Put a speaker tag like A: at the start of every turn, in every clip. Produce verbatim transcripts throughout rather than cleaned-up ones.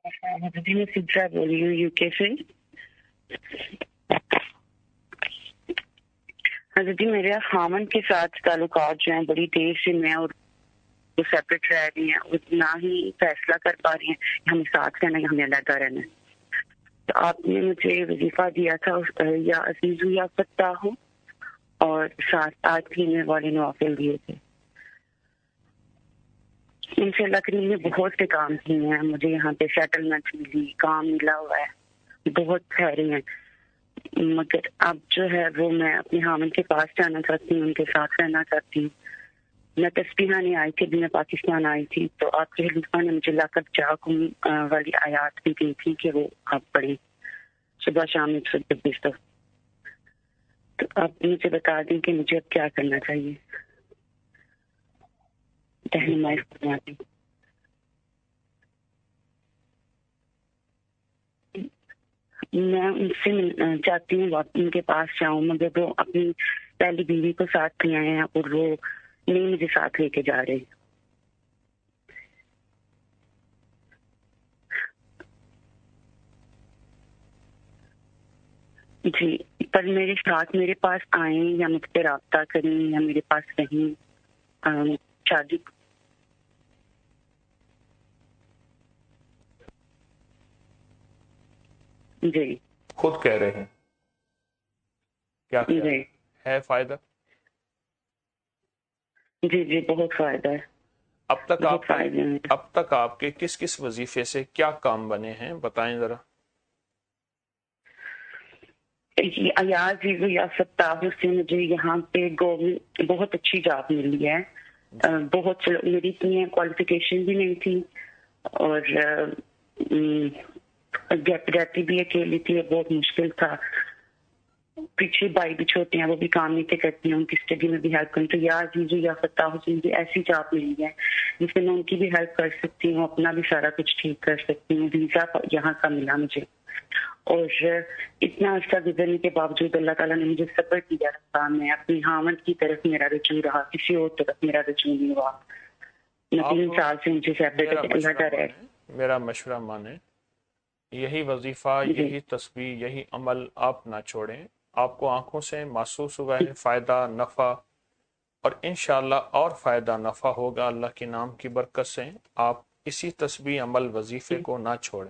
A: جی میں سدرا بول رہی ہوں یو کے سے. حضرت جی میرے خامن کے ساتھ تعلقات جو ہیں بڑی دیر سے میں اور وہ سیپریٹ رہ رہی ہیں, نہ ہی فیصلہ کر پا رہی ہیں ہمیں ساتھ رہنا ہے ہمیں علیحدہ رہنا ہے. تو آپ نے مجھے وظیفہ دیا تھا یا عزیز یا فتح ہو, اور ساتھ آج تین والے نوافل دیے تھے. ان سے اللہ کریم نے بہت سے کام کیے ہیں, مجھے یہاں پہ سیٹلمنٹ ملی, کام ملا ہوا ہے, بہت خیری ہیں, مگر اب جو ہے وہ میں اپنے حامل کے پاس جانا چاہتی ہوں, ان کے ساتھ رہنا چاہتی ہوں. میں تسبیحہ نہیں آئی تھی, میں پاکستان آئی تھی تو آپ کے خلیفہ نے مجھے لا کر جاکم والی آیات بھی دی تھی کہ وہ آپ پڑھی صبح شام ایک سو چھبیس تک. تو آپ مجھے بتا دیں کہ مجھے اب کیا کرنا چاہیے. رہنمائی فرما دیں. میں ان سے چاہتی ہوں ان کے پاس جاؤں, مگر وہ اپنی پہلی بیوی کو ساتھ نہیں آئے ہیں اور وہ نہیں مجھے ساتھ لے کے جا رہے. جی پر میرے ساتھ میرے پاس آئیں یا مجھ پہ رابطہ کریں یا میرے پاس رہیں شادی. جی
B: خود کہہ رہے ہیں کیا
A: جی
B: ہے فائدہ؟
A: جی جی بہت فائدہ ہے.
B: اب تک
A: بہت
B: آپ
A: فائدے ہیں.
B: اب تک آپ کے کس کس وظیفے سے کیا کام بنے ہیں بتائیں ذرا.
A: ایاز یا فتح سے مجھے یہاں پہ گورنمنٹ بہت اچھی جاب ملی ہے. بہت میری اتنی کوالیفیکیشن بھی نہیں تھی اور رہتی بھی اکیلی تھی, بہت مشکل تھا. پیچھے بھائی بھی چھوٹے ہیں, وہ بھی کام نہیں تھے کرتی ہیں, ان کی اسٹڈی میں بھی ہیلپ کروں. تو یا عزیزو یا فتح سے مجھے ایسی جاب ملی ہے جس سے میں ان کی بھی ہیلپ کر سکتی ہوں, اپنا بھی سارا کچھ ٹھیک کر سکتی ہوں. ویزا یہاں کا ملا مجھے, اور اتنا عرصہ گزرنے کے باوجود اللہ تعالیٰ نے مجھے صبر دیا رہا. میں اپنی حامد کی طرف میرا رجوع رہا, کسی اور طرف میرا رجوع نہیں ہوا. میں تین سال سے مجھے سیپریٹ اللہ رہے.
B: میرا مشورہ مانیں, یہی وظیفہ, یہی تسبیح, یہی عمل آپ نہ چھوڑیں. آپ کو آنکھوں سے محسوس ہوا ہے فائدہ نفع, اور انشاءاللہ اور فائدہ نفع ہوگا اللہ کے نام کی برکت سے. آپ اسی تسبیح عمل وظیفے کو نہ چھوڑیں.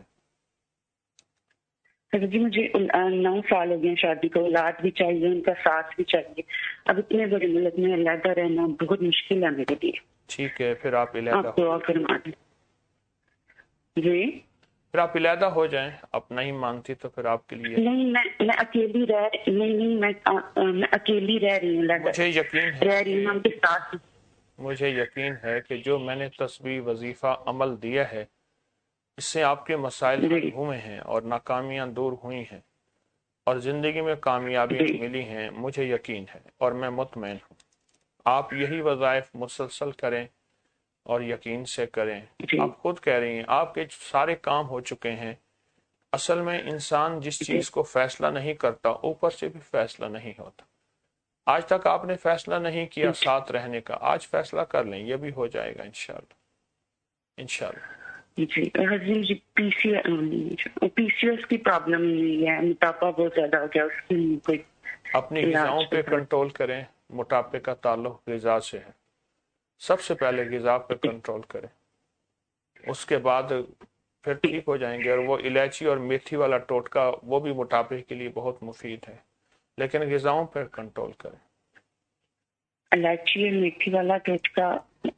A: جی مجھے نو سال ہو گئے شادی کو, اولاد بھی چاہیے, ان کا ساتھ بھی چاہیے. اب اتنے بڑے ملک میں علیحدہ رہنا بہت مشکل ہے میرے لیے.
B: ٹھیک ہے پھر آپ علیحدہ
A: آپ دعا فرما دیں. جی
B: پھر آپ علیحدہ ہو جائیں. آپ نہیں مانتی تو پھر آپ کے لیے
A: نہیں, میں میں اکیلی رہ نہیں نہیں میں میں اکیلی رہ رہی ہوں.
B: مجھے یقین ہے
A: رہ رہی ہوں ہم کے ساتھ.
B: مجھے یقین ہے کہ جو میں نے تسبیح وظیفہ عمل دیا ہے اس سے آپ کے مسائل حل ہوئے ہیں اور ناکامیاں دور ہوئی ہیں اور زندگی میں کامیابیاں ملی ہیں. مجھے یقین ہے اور میں مطمئن ہوں. آپ یہی وظائف مسلسل کریں اور یقین سے کریں. آپ خود کہہ رہی ہیں آپ کے سارے کام ہو چکے ہیں. اصل میں انسان جس چیز کو فیصلہ نہیں کرتا اوپر سے بھی فیصلہ نہیں ہوتا. آج تک آپ نے فیصلہ نہیں کیا ساتھ رہنے کا, آج فیصلہ کر لیں, یہ بھی ہو جائے گا انشاءاللہ انشاءاللہ.
A: جی جی پی سی پی سی ایس کی پرابلم نہیں ہے, موٹاپا بہت زیادہ ہو گیا, اس کی کوئی
B: اپنی غذاؤں پہ کنٹرول کریں. موٹاپے کا تعلق غذا سے ہے. سب سے پہلے غذا پہ کنٹرول کریں, اس کے بعد پھر ٹھیک ہو جائیں گے. اور وہ الائچی اور میتھی والا ٹوٹکا وہ بھی موٹاپے کے لیے بہت مفید ہے, لیکن غذاؤں پہ کنٹرول کریں.
A: الائچی اور میتھی والا ٹوٹکا,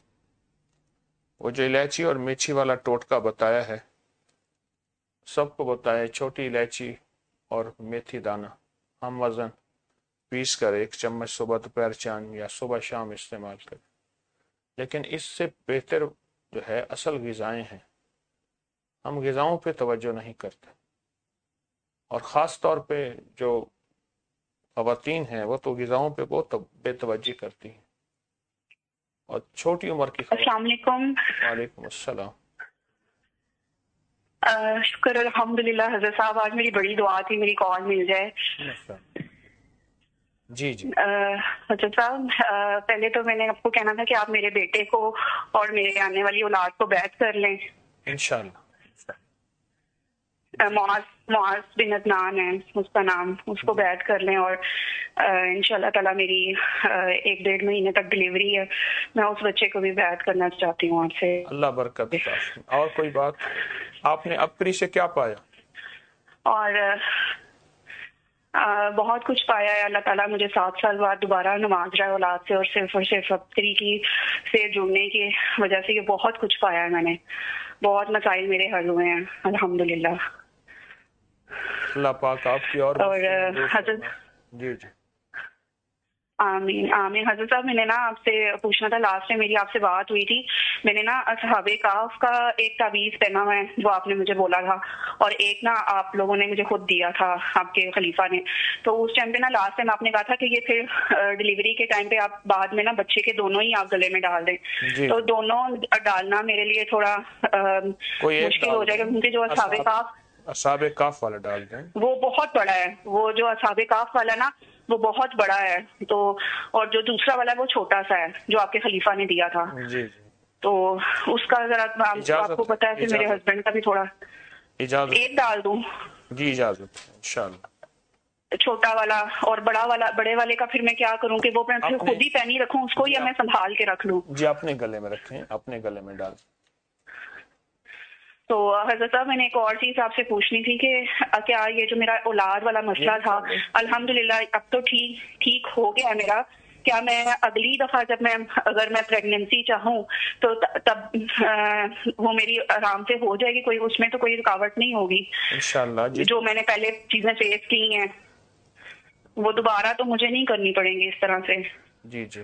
B: وہ جو الائچی اور میتھی والا ٹوٹکا بتایا ہے سب کو بتایا, چھوٹی الائچی اور میتھی دانہ ہم وزن پیس کر ایک چمچ صبح دوپہر شام یا صبح شام استعمال کریں. لیکن اس سے بہتر جو ہے اصل غذائیں ہیں. ہم غذاؤں پہ توجہ نہیں کرتے, اور خاص طور پہ جو خواتین ہیں وہ تو غذاؤں پہ بہت بے توجہ کرتی ہیں, اور چھوٹی عمر کی خواتین.
A: السلام علیکم.
B: وعلیکم السلام.
A: شکر الحمدللہ حضرت صاحب, آج میری بڑی دعا تھی میری کال مل جائے.
B: جی جی
A: حضرت صاحب, پہلے تو میں نے آپ کو کہنا تھا کہ آپ میرے بیٹے کو اور میرے آنے والی اولاد کو بیعت کر لیں
B: انشاءاللہ.
A: معاذ معاذ بن عدنان ہے اس کا نام، اس کو بیعت کر لیں، اور انشاءاللہ تعالیٰ میری ایک ڈیڑھ مہینے تک ڈلیوری ہے، میں اس بچے کو بھی بیعت کرنا چاہتی ہوں آپ سے۔
B: اللہ برکت عطا۔ اور کوئی بات آپ نے اپری سے کیا پایا؟
A: اور آ, بہت کچھ پایا ہے اللہ تعالیٰ مجھے سات سال بعد دوبارہ نواز رہا ہے اولاد سے، اور صرف اور صرف اپری کی سے جڑنے کی وجہ سے یہ بہت کچھ پایا ہے میں نے، بہت مسائل میرے حل ہوئے ہیں الحمدللہ۔
B: اللہ پاک آپ کی اور
A: اور حضرت
B: جی جی
A: آمین آمین۔ حضرت صاحب میں نے نا آپ سے پوچھنا تھا، لاسٹ میں میری آپ سے بات ہوئی تھی، میں نے نا اصحاب کہف کا ایک تعویذ پہنا ہوا ہے جو آپ نے مجھے بولا تھا، اور ایک نا آپ لوگوں نے مجھے خود دیا تھا آپ کے خلیفہ نے، تو اس ٹائم پہ نا لاسٹ ٹائم آپ نے کہا تھا کہ یہ پھر ڈلیوری کے ٹائم پہ آپ بعد میں نا بچے کے دونوں ہی آپ گلے میں ڈال دیں،
B: جی
A: تو دونوں ڈالنا میرے لیے تھوڑا مشکل ہو جائے گا، کیونکہ جو اصحاب کہف
B: اصحاب کہف والا ڈال دیں،
A: وہ بہت بڑا ہے، وہ جو اصحاب کہف والا نا وہ بہت بڑا ہے، تو اور جو دوسرا والا ہے وہ چھوٹا سا ہے جو آپ کے خلیفہ نے دیا تھا،
B: جی جی
A: تو اس کا ذرا آپ کو پتا ہے کہ میرے ہسبینڈ کا بھی تھوڑا
B: اجازت
A: ایک ڈال دوں؟
B: جی اجازت انشاءاللہ۔
A: چھوٹا والا اور بڑا والا، بڑے والے کا پھر میں کیا کروں کہ وہ میں پھر خود ہی پہنی رکھوں اس کو، یا میں سنبھال کے رکھ لوں؟
B: جی اپنے گلے میں رکھیں، اپنے گلے میں ڈال۔
A: تو حضرت صاحب میں نے ایک اور چیز آپ سے پوچھنی تھی کہ کیا یہ جو میرا اولاد والا مسئلہ تھا الحمدللہ اب تو ٹھیک ٹھیک ہو گیا میرا، کیا میں اگلی دفعہ جب میں اگر میں پریگننسی چاہوں تو تب وہ میری آرام سے ہو جائے گی، کوئی اس میں تو کوئی رکاوٹ نہیں ہوگی
B: انشاءاللہ؟ جی
A: جو میں نے پہلے چیزیں فیس کی ہیں وہ دوبارہ تو مجھے نہیں کرنی پڑیں گی اس طرح سے؟
B: جی جی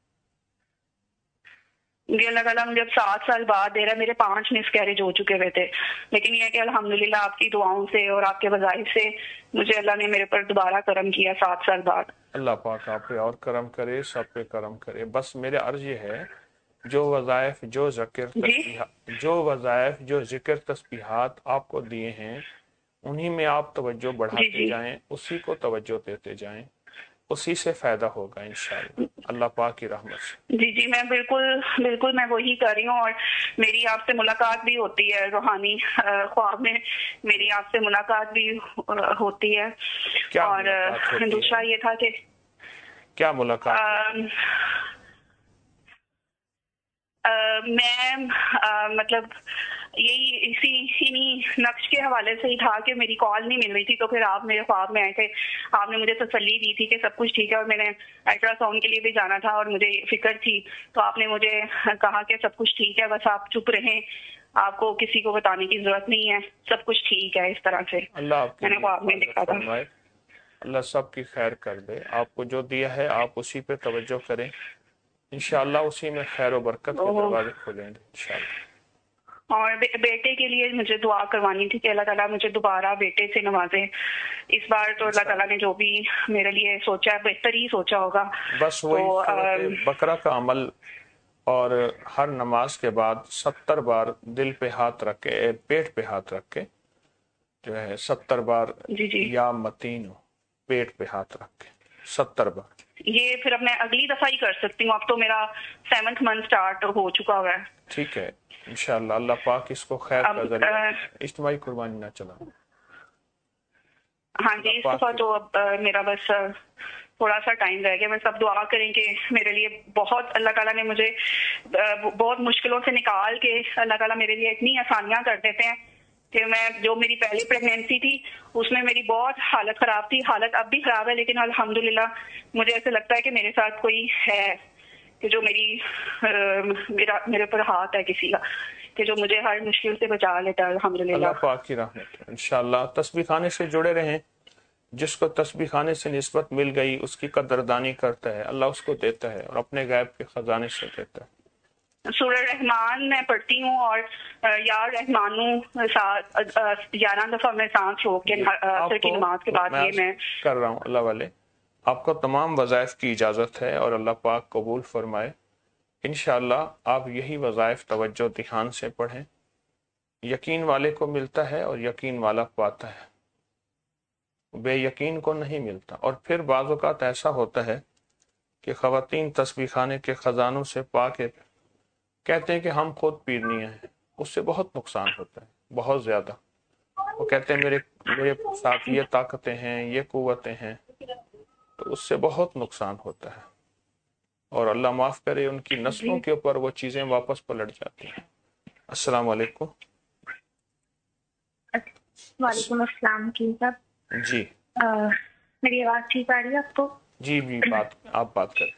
A: یہ اللہ تعالیٰ مجھے اب سات سال بعد دے رہا ہے، میرے پانچ مس کیریج ہو چکے ہوئے تھے، لیکن یہ کہ الحمدللہ آپ کی دعاؤں سے اور آپ کے وظائف سے مجھے اللہ نے میرے پر دوبارہ کرم کیا سات سال بعد۔
B: اللہ پاک آپ پہ اور کرم کرے، سب پہ کرم کرے۔ بس میرے عرض یہ ہے جو وظائف جو ذکر تسبیحات جو وظائف جو ذکر تسبیحات آپ کو دیے ہیں انہی میں آپ توجہ بڑھاتے
A: جی جی
B: جائیں، اسی کو توجہ دیتے جائیں، اسی سے فائدہ ہوگا انشاءاللہ اللہ پاک کی رحمت سے۔
A: جی جی میں بالکل بالکل میں وہی کر رہی ہوں، اور میری آپ سے ملاقات بھی ہوتی ہے روحانی خواب میں، میری آپ سے ملاقات بھی ہوتی ہے، اور دوسرا یہ تھا کہ
B: کیا ملاقات؟
A: میں مطلب یہی اسی انہی نقش کے حوالے سے ہی تھا کہ میری کال نہیں مل رہی تھی، تو پھر آپ میرے خواب میں آئے تھے، آپ نے مجھے تسلی دی تھی کہ سب کچھ ٹھیک ہے، اور میں نے الٹرا ساؤنڈ کے لیے بھی جانا تھا اور مجھے فکر تھی، تو آپ نے مجھے کہا کہ سب کچھ ٹھیک ہے، بس آپ چپ رہیں، آپ کو کسی کو بتانے کی ضرورت نہیں ہے، سب کچھ ٹھیک ہے، اس طرح سے
B: اللہ
A: میں نے خواب میں دیکھا تھا۔
B: اللہ سب کی خیر کر دے، آپ کو جو دیا ہے آپ اسی پہ توجہ کریں، انشاءاللہ اسی میں خیر و برکت کے دروازے کھولیں گے انشاءاللہ۔
A: اور بیٹے کے لیے مجھے دعا کروانی تھی کہ اللہ تعالیٰ مجھے دوبارہ بیٹے سے نوازے، اس بار تو اللہ تعالیٰ نے جو بھی میرے لیے سوچا ہے بہتر ہی سوچا ہوگا۔
B: بس وہی بقرہ کا عمل، اور ہر نماز کے بعد ستر بار دل پہ ہاتھ رکھ کے پیٹ پہ ہاتھ رکھ کے جو ہے ستر بار
A: جی جی
B: یا متین ہو پیٹ پہ ہاتھ رکھ کے ستر بار۔
A: یہ پھر اب میں اگلی دفعہ ہی کر سکتی ہوں، اب تو میرا سیونتھ منتھ سٹارٹ ہو چکا ہوا ہے۔
B: ٹھیک ہے انشاءاللہ اللہ پاک اس کو خیر کا ذریعہ اجتماعی قربانی نہ چلا۔
A: ہاں جی اس دفعہ تو اب میرا بس تھوڑا سا ٹائم رہ گیا، بس اب دعا کریں کہ میرے لیے بہت اللہ تعالیٰ نے مجھے بہت مشکلوں سے نکال کے اللہ تعالیٰ میرے لیے اتنی آسانیاں کر دیتے ہیں کہ میں جو میری پہلی پریگنینسی تھی اس میں میری بہت حالت خراب تھی، حالت اب بھی خراب ہے، لیکن الحمدللہ مجھے ایسے لگتا ہے کہ میرے ساتھ کوئی ہے کہ جو میری میرا میرے پر ہاتھ ہے کسی کا کہ جو مجھے ہر مشکل سے بچا لیتا ہے الحمدللہ۔
B: اللہ پاک کی رحمت انشاءاللہ۔ تسبیح خانے سے جڑے رہیں، جس کو تسبیح خانے سے نسبت مل گئی اس کی قدردانی کرتا ہے، اللہ اس کو دیتا ہے اور اپنے غیب کے خزانے سے دیتا ہے۔
A: سورہ رحمان میں پڑھتی ہوں، اور یا رحمانوں گیارہ دفعہ میں سانس روک کے عصر کی نماز کے بعد یہ میں
B: کر رہا ہوں۔ اللہ والے آپ کو تمام وظائف کی اجازت ہے اور اللہ پاک قبول فرمائے۔ انشاءاللہ آپ یہی وظائف توجہ دھیان سے پڑھیں، یقین والے کو ملتا ہے اور یقین والا پاتا ہے، بے یقین کو نہیں ملتا۔ اور پھر بعض اوقات ایسا ہوتا ہے کہ خواتین تسبیح خانے کے خزانوں سے پا کے کہتے ہیں کہ ہم خود پیرنی ہیں، اس سے بہت نقصان ہوتا ہے، بہت زیادہ۔ وہ کہتے ہیں میرے میرے ساتھ یہ طاقتیں ہیں، یہ قوتیں ہیں، تو اس سے بہت نقصان ہوتا ہے، اور اللہ معاف کرے ان کی نسلوں کے اوپر وہ چیزیں واپس پلٹ جاتی ہیں۔ السلام علیکم۔
C: وعلیکم السلام کی صاحب،
B: جی
C: میری آواز ٹھیک آ رہی ہے آپ کو؟
B: جی جی بات آپ بات کریں۔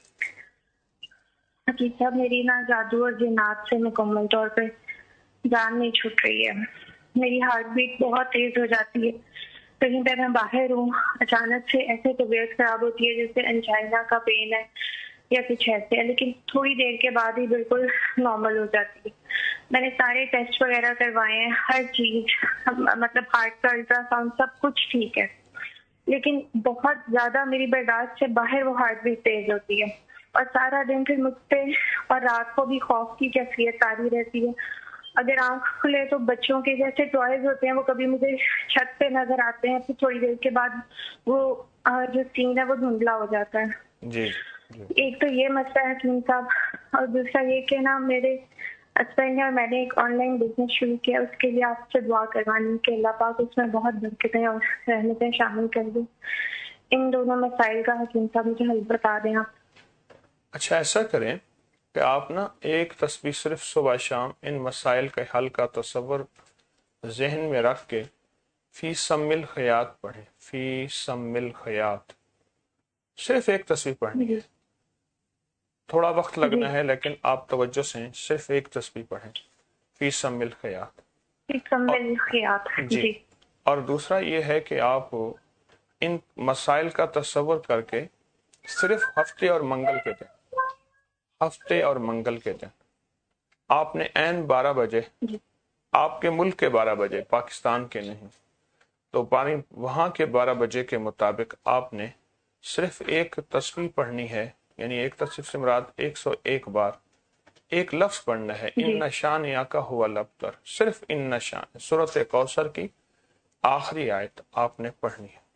C: حقیق صاحب میری نا جادو اور جنات سے مکمل طور پہ جان نہیں چھوٹ رہی ہے، میری ہارٹ بیٹ بہت تیز ہو جاتی ہے، کہیں پہ میں باہر ہوں اچانک سے ایسے طبیعت خراب ہوتی ہے جیسے انجائنا کا پین ہے یا کچھ ایسے ہے، لیکن تھوڑی دیر کے بعد ہی بالکل نارمل ہو جاتی ہے۔ میں نے سارے ٹیسٹ وغیرہ کروائے ہیں، ہر چیز مطلب ہارٹ کا الٹرا ساؤنڈ سب کچھ ٹھیک ہے، لیکن بہت زیادہ میری برداشت سے باہر وہ ہارٹ بیٹ تیز ہوتی ہے، اور سارا دن پھر مجھ پہ اور رات کو بھی خوف کی کیفیت تاری رہتی ہے۔ اگر آنکھ کھلے تو بچوں کے جیسے ٹوائز ہوتے ہیں وہ کبھی مجھے چھت پہ نظر آتے ہیں، پھر تھوڑی دیر کے بعد وہ جو سین ہے وہ دھندلا ہو جاتا ہے۔
B: جی جی
C: ایک تو یہ مسئلہ ہے حکیم صاحب، اور دوسرا یہ کہ نا میرے ہسبینڈ نے اور میں نے ایک آن لائن بزنس شروع کیا، اس کے لیے آپ سے دعا کروانی کہ اللہ پاک اس میں بہت برکتیں اور رحمتیں شامل کر دیں۔ ان دونوں مسائل کا حکیم صاحب مجھے حل بتا دیں آپ۔
B: اچھا ایسا کریں کہ آپ نا ایک تسبیح صرف صبح شام ان مسائل کے حل کا تصور ذہن میں رکھ کے فی سم الخیات پڑھیں، فی سم الخیات، صرف ایک تسبیح پڑھنی ہے، تھوڑا وقت لگنا ہے لیکن آپ توجہ سے صرف ایک تسبیح پڑھیں، فی سم الخیات۔
C: فی سم الخیات جی۔
B: اور دوسرا یہ ہے کہ آپ ان مسائل کا تصور کر کے صرف ہفتے اور منگل کے دن ہفتے اور منگل کے دن آپ نے عین بارہ بجے، آپ کے ملک کے بارہ بجے، پاکستان کے نہیں، تو پانی وہاں کے بارہ بجے کے مطابق آپ نے صرف ایک تسبیح پڑھنی ہے، یعنی ایک تسبیح سے مراد ایک سو ایک بار ایک لفظ پڑھنا ہے، ان نشان یا کا ہوا لبتر، صرف ان نشان، سورۃ کوثر کی آخری آیت آپ نے پڑھنی ہے،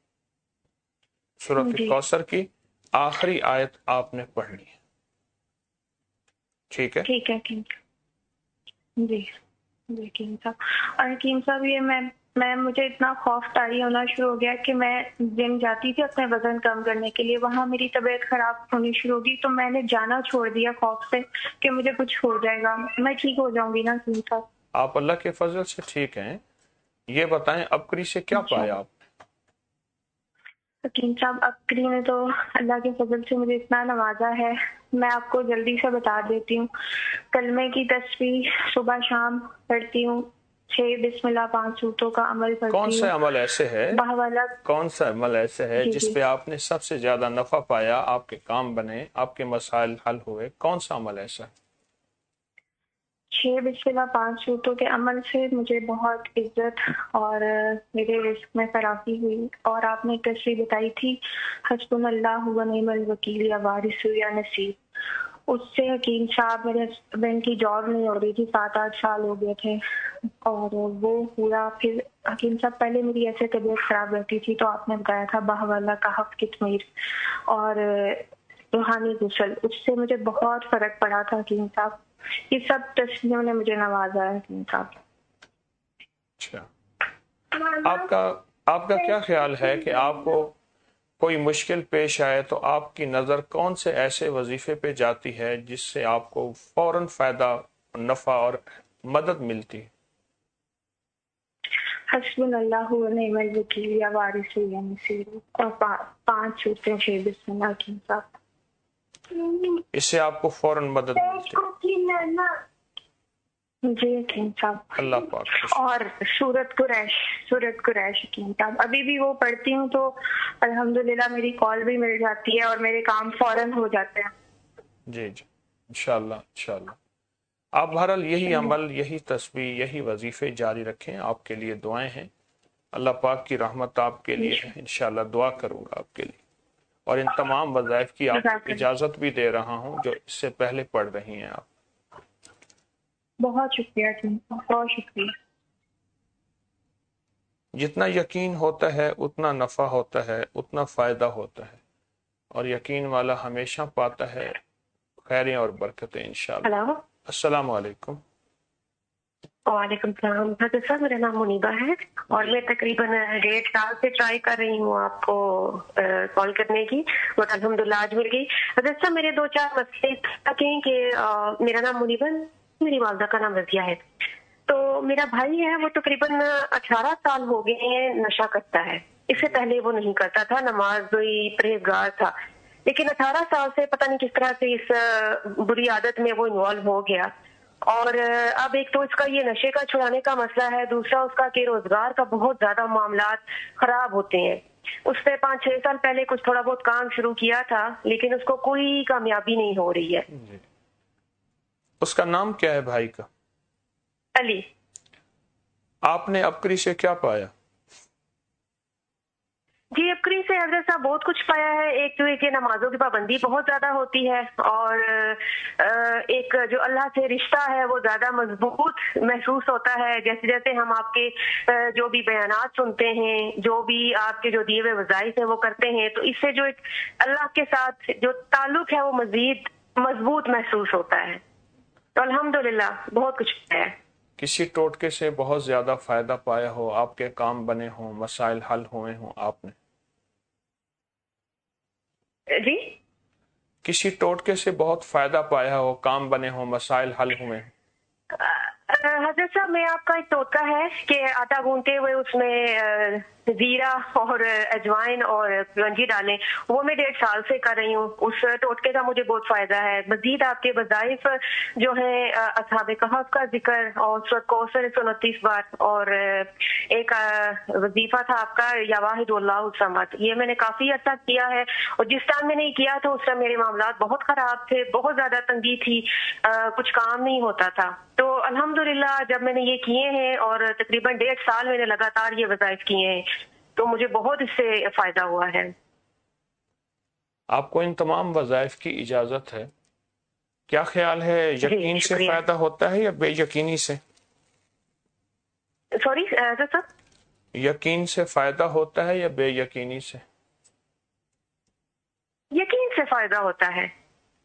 B: سورۃ کوثر کی آخری آیت آپ نے پڑھنی ہے، ٹھیک ہے؟
C: ٹھیک ہے ٹھیک جی جی حکیم صاحب۔ اور حکیم صاحب یہ میں میں مجھے اتنا خوف طاری ہونا شروع ہو گیا کہ میں جم جاتی تھی اپنے وزن کم کرنے کے لیے، وہاں میری طبیعت خراب ہونی شروع ہوگی تو میں نے جانا چھوڑ دیا خوف سے کہ مجھے کچھ ہو جائے گا، میں ٹھیک ہو جاؤں گی نا حکیم صاحب؟
B: آپ اللہ کے فضل سے ٹھیک ہیں۔ یہ بتائیں ابکری سے کیا پایا آپ؟
C: حکیم صاحب ابکری نے تو اللہ کے فضل سے مجھے اتنا نوازا ہے، میں آپ کو جلدی سے بتا دیتی ہوں۔ کلمے کی تسبیح صبح شام پڑھتی ہوں، چھ بسم اللہ پانچ صورتوں کا عمل کرتی ہوں۔
B: کون سا عمل ایسے ہے
C: باہوالا
B: کون سا عمل ایسے ہے
C: جی
B: جس
C: جی
B: پہ آپ نے سب سے زیادہ نفع پایا، آپ کے کام بنے، آپ کے مسائل حل ہوئے؟ کون سا عمل ایسا ہے؟
C: چھ بسم اللہ پانچ صورتوں کے عمل سے مجھے بہت عزت اور میرے رزق میں فراخی ہوئی، اور آپ نے تشریح بتائی تھی حسبنا اللہ و نعم الوکیل یا وارث یا نصیب، اس سے حکیم صاحب میرے ہسبینڈ کی جاب نہیں ہو رہی تھی، سات آٹھ سال ہو گئے تھے، اور وہ پورا پھر حکیم صاحب پہلے میری ایسے طبیعت خراب رہتی تھی تو آپ نے بتایا تھا باہوالا کہف کتمیر اور روحانی غسل، اس سے مجھے بہت فرق پڑا تھا حکیم صاحب۔ یہ سب تصویروں نے مجھے نوازا ہے حکیم صاحب۔
B: اچھا آپ کا آپ کا کیا خیال ہے کہ آپ کو کوئی مشکل پیش آئے تو آپ کی نظر کون سے ایسے وظیفے پہ جاتی ہے جس سے آپ کو فوراً فائدہ، نفع اور مدد ملتی ہے؟
C: حسبنا اللہ و نعم الوکیل یا وارث یا نصیر، اور پانچ صورتیں چھ بسم اللہ حکیم صاحب،
B: اس سے آپ کو فوراً مدد ملتی ہے۔
C: جی حکیم صاحب۔
B: اللہ پاک خوش۔
C: اور سورت قریش سورت قریش حکیم صاحب ابھی بھی وہ پڑھتی ہوں تو الحمدللہ میری کال بھی مل جاتی ہے اور میرے کام فوراً ہو جاتے ہیں۔
B: جی جی انشاءاللہ انشاءاللہ آپ بہرحال یہی عمل، یہی تسبیح، یہی وظیفے جاری رکھیں، آپ کے لیے دعائیں ہیں، اللہ پاک کی رحمت آپ کے لیے ہے، انشاءاللہ دعا کروں گا آپ کے لیے، اور ان تمام وظائف کی آپ کو اجازت بھی دے رہا ہوں جو اس سے پہلے پڑھ رہی ہیں آپ۔
C: بہت شکریہ حکیم صاحب، بہت شکریہ۔
B: جتنا یقین ہوتا ہے اتنا نفع ہوتا ہے، اتنا فائدہ ہوتا ہے، اور یقین والا ہمیشہ پاتا ہے خیریں اور برکتیں انشاءاللہ۔
C: ہلو
B: السلام علیکم۔
D: وعلیکم السلام حضرت صاحب، میرا نام منیبہ ہے اور میں تقریباً ڈیڑھ سال سے ٹرائی کر رہی ہوں آپ کو کال کرنے کی، بٹ الحمدللہ آج مل گئی۔ حضرت صاحب میرے دو چار مسئلے تھے کہ میرا نام منیبہ، میری والدہ کا نام رضیہ ہے۔ تو میرا بھائی ہے، وہ تقریباً اٹھارہ سال ہو گئے ہیں نشہ کرتا ہے، اس سے پہلے وہ نہیں کرتا تھا، نماز بھی پرہیزگار تھا، لیکن اٹھارہ سال سے پتہ نہیں کس طرح سے اس بری عادت میں وہ انوالو ہو گیا۔ اور اب ایک تو اس کا یہ نشے کا چھڑانے کا مسئلہ ہے، دوسرا اس کا کہ روزگار کا بہت زیادہ معاملات خراب ہوتے ہیں۔ اس نے پانچ چھ سال پہلے کچھ تھوڑا بہت کام شروع کیا تھا، لیکن اس کو کوئی کامیابی نہیں ہو رہی ہے۔
B: جی۔ اس کا نام کیا ہے بھائی کا؟
D: علی۔
B: آپ نے ابکری سے کیا پایا؟
D: جی ابکری سے حضرت صاحب بہت کچھ پایا ہے۔ ایک تو کہ نمازوں کی پابندی بہت زیادہ ہوتی ہے، اور ایک جو اللہ سے رشتہ ہے وہ زیادہ مضبوط محسوس ہوتا ہے۔ جیسے جیسے ہم آپ کے جو بھی بیانات سنتے ہیں، جو بھی آپ کے جو دیے ہوئے وظائف ہیں وہ کرتے ہیں، تو اس سے جو ایک اللہ کے ساتھ جو تعلق ہے وہ مزید مضبوط محسوس ہوتا ہے۔ تو الحمدللہ بہت کچھ پایا ہے۔
B: کسی ٹوٹکے سے بہت زیادہ فائدہ پایا ہو، آپ کے کام بنے ہوں، مسائل حل ہوئے ہوں آپ نے؟
D: جی
B: کسی ٹوٹکے سے بہت فائدہ پایا ہو، کام بنے ہوں، مسائل حل ہوئے ہوں؟
D: حضرت صاحب میں آپ کا ایک ٹوٹکا ہے کہ آٹا گونتے ہوئے اس میں زیرہ اور اجوائن اور کلونجی ڈالیں، وہ میں ڈیڑھ سال سے کر رہی ہوں۔ اس ٹوٹکے کا مجھے بہت فائدہ ہے۔ مزید آپ کے وظائف جو ہیں اصحاب کہف کا ذکر اور سورۃ کوثر ایک سو انتیس بار، اور ایک وظیفہ تھا آپ کا یا واحد اللہ الصمد، یہ میں نے کافی عرصہ کیا ہے، اور جس ٹائم میں نہیں کیا تھا اس ٹائم میرے معاملات بہت خراب تھے، بہت زیادہ تنگی تھی، کچھ کام نہیں ہوتا تھا۔ تو الحمدللہ جب میں نے یہ کیے ہیں اور تقریباً ڈیڑھ سال میں نے لگاتار یہ وظائف کیے ہیں، تو مجھے بہت اس سے فائدہ ہوا ہے۔
B: آپ کو ان تمام وظائف کی اجازت ہے؟ کیا خیال ہے، یقین سے فائدہ ہوتا ہے یا بے یقینی سے؟
D: سوری حضرت صاحب؟
B: یقین سے فائدہ ہوتا ہے یا بے یقینی سے؟
D: یقین سے فائدہ ہوتا ہے۔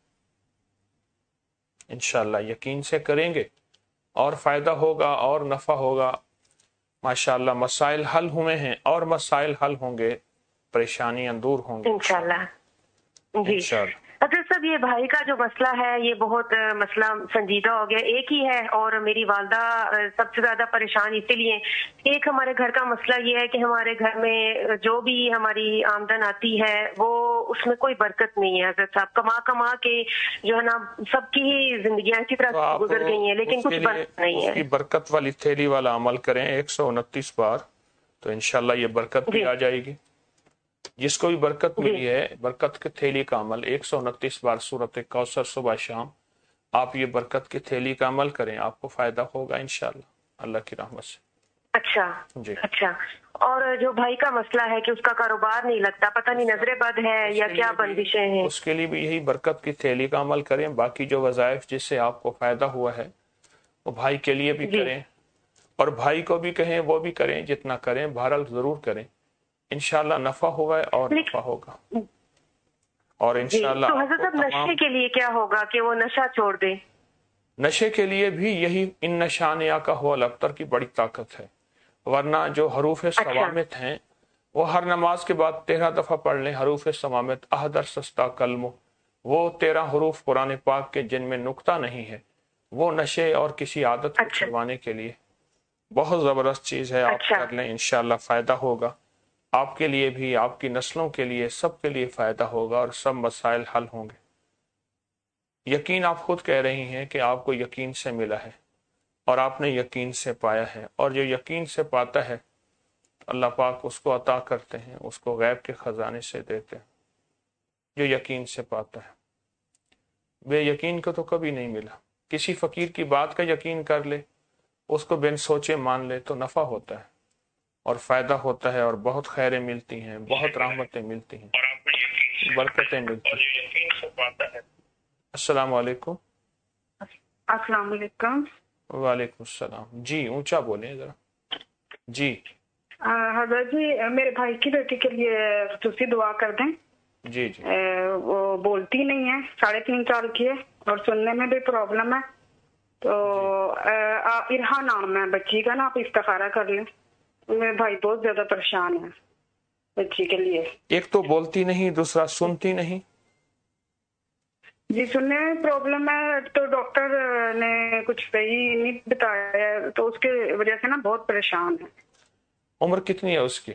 B: انشاءاللہ یقین سے کریں گے اور فائدہ ہوگا اور نفع ہوگا۔ ماشاءاللہ مسائل حل ہوئے ہیں اور مسائل حل ہوں گے، پریشانیاں دور ہوں گے
D: انشاءاللہ۔ جی
B: انشاءاللہ۔
D: حضرت صاحب یہ بھائی کا جو مسئلہ ہے یہ بہت مسئلہ سنجیدہ ہو گیا، ایک ہی ہے، اور میری والدہ سب سے زیادہ پریشان اسی لیے۔ ایک ہمارے گھر کا مسئلہ یہ ہے کہ ہمارے گھر میں جو بھی ہماری آمدن آتی ہے وہ اس میں کوئی برکت نہیں ہے حضرت صاحب، کما کما کے جو ہے نا سب کی ہی زندگیاں اسی طرح گزر گئی ہیں، لیکن کچھ برکت نہیں ہے۔
B: اس کی برکت والی تھیلی والا عمل کریں ایک سو انتیس بار، تو انشاءاللہ یہ برکت بھی آ جائے گی۔ جس کو بھی برکت ملی ہے، برکت کی تھیلی کا عمل ایک سو انتیس بار سورۃ کوثر صبح شام، آپ یہ برکت کی تھیلی کا عمل کریں، آپ کو فائدہ ہوگا انشاءاللہ اللہ کی رحمت سے۔
D: اچھا
B: جی
D: اچھا۔ اور جو بھائی کا مسئلہ ہے کہ اس کا کاروبار نہیں لگتا، پتہ نہیں نظر بد ہے یا کیا بندشیں ہیں،
B: اس کے لیے بھی یہی برکت کی تھیلی کا عمل کریں۔ باقی جو وظائف جس سے آپ کو فائدہ ہوا ہے وہ بھائی کے لیے بھی کریں، اور بھائی کو بھی کہیں وہ بھی کریں، جتنا کریں بہرحال ضرور کریں، انشاءاللہ نفع ہوا ہے اور نفع ہوگا۔ اور انشاءاللہ
D: تو حضرت صاحب نشے کے لیے کیا ہوگا کہ وہ نشہ چھوڑ دے؟
B: نشے کے لیے بھی یہی ان نشانیہ کا ہوا الابتر کی بڑی طاقت ہے، ورنہ جو حروف صوامت ہیں وہ ہر نماز کے بعد تیرہ دفعہ پڑھ لیں۔ حروف صوامت احدر سستا کلم، وہ تیرہ حروف قرآن پاک کے جن میں نقطہ نہیں ہے، وہ نشے اور کسی عادت کو چھڑوانے کے لیے بہت زبردست چیز ہے، آپ کر لیں انشاءاللہ فائدہ ہوگا، آپ کے لیے بھی، آپ کی نسلوں کے لیے، سب کے لیے فائدہ ہوگا اور سب مسائل حل ہوں گے۔ یقین آپ خود کہہ رہی ہیں کہ آپ کو یقین سے ملا ہے اور آپ نے یقین سے پایا ہے، اور جو یقین سے پاتا ہے اللہ پاک اس کو عطا کرتے ہیں، اس کو غیب کے خزانے سے دیتے ہیں جو یقین سے پاتا ہے۔ بے یقین کو تو کبھی نہیں ملا۔ کسی فقیر کی بات کا یقین کر لے، اس کو بن سوچے مان لے تو نفع ہوتا ہے اور فائدہ ہوتا ہے، اور بہت خیریں ملتی ہیں، بہت رحمتیں ملتی ہیں، برکتیں ملتی ہیں۔ السلام علیکم۔
A: السلام علیکم۔
B: وعلیکم السلام۔ جی اونچا بولیں ذرا۔ جی
A: حضرت جی میرے بھائی کی بیٹی کے لیے خصوصی دعا کر دیں۔
B: جی جی۔
A: وہ بولتی نہیں ہے، ساڑھے تین سال کی ہے اور سننے میں بھی پرابلم ہے،
E: تو ارہا نام ہے بچی کا نا, آپ استخارہ کر لیں. میرے بھائی بہت زیادہ پریشان ہے بچی کے لیے.
B: ایک تو بولتی نہیں, دوسرا سنتی نہیں.
E: جی سننے میں پرابلم ہے, تو ڈاکٹر نے کچھ صحیح نہیں بتایا ہے, تو اس کی وجہ سے نا بہت پریشان ہے.
B: عمر کتنی ہے اس کی؟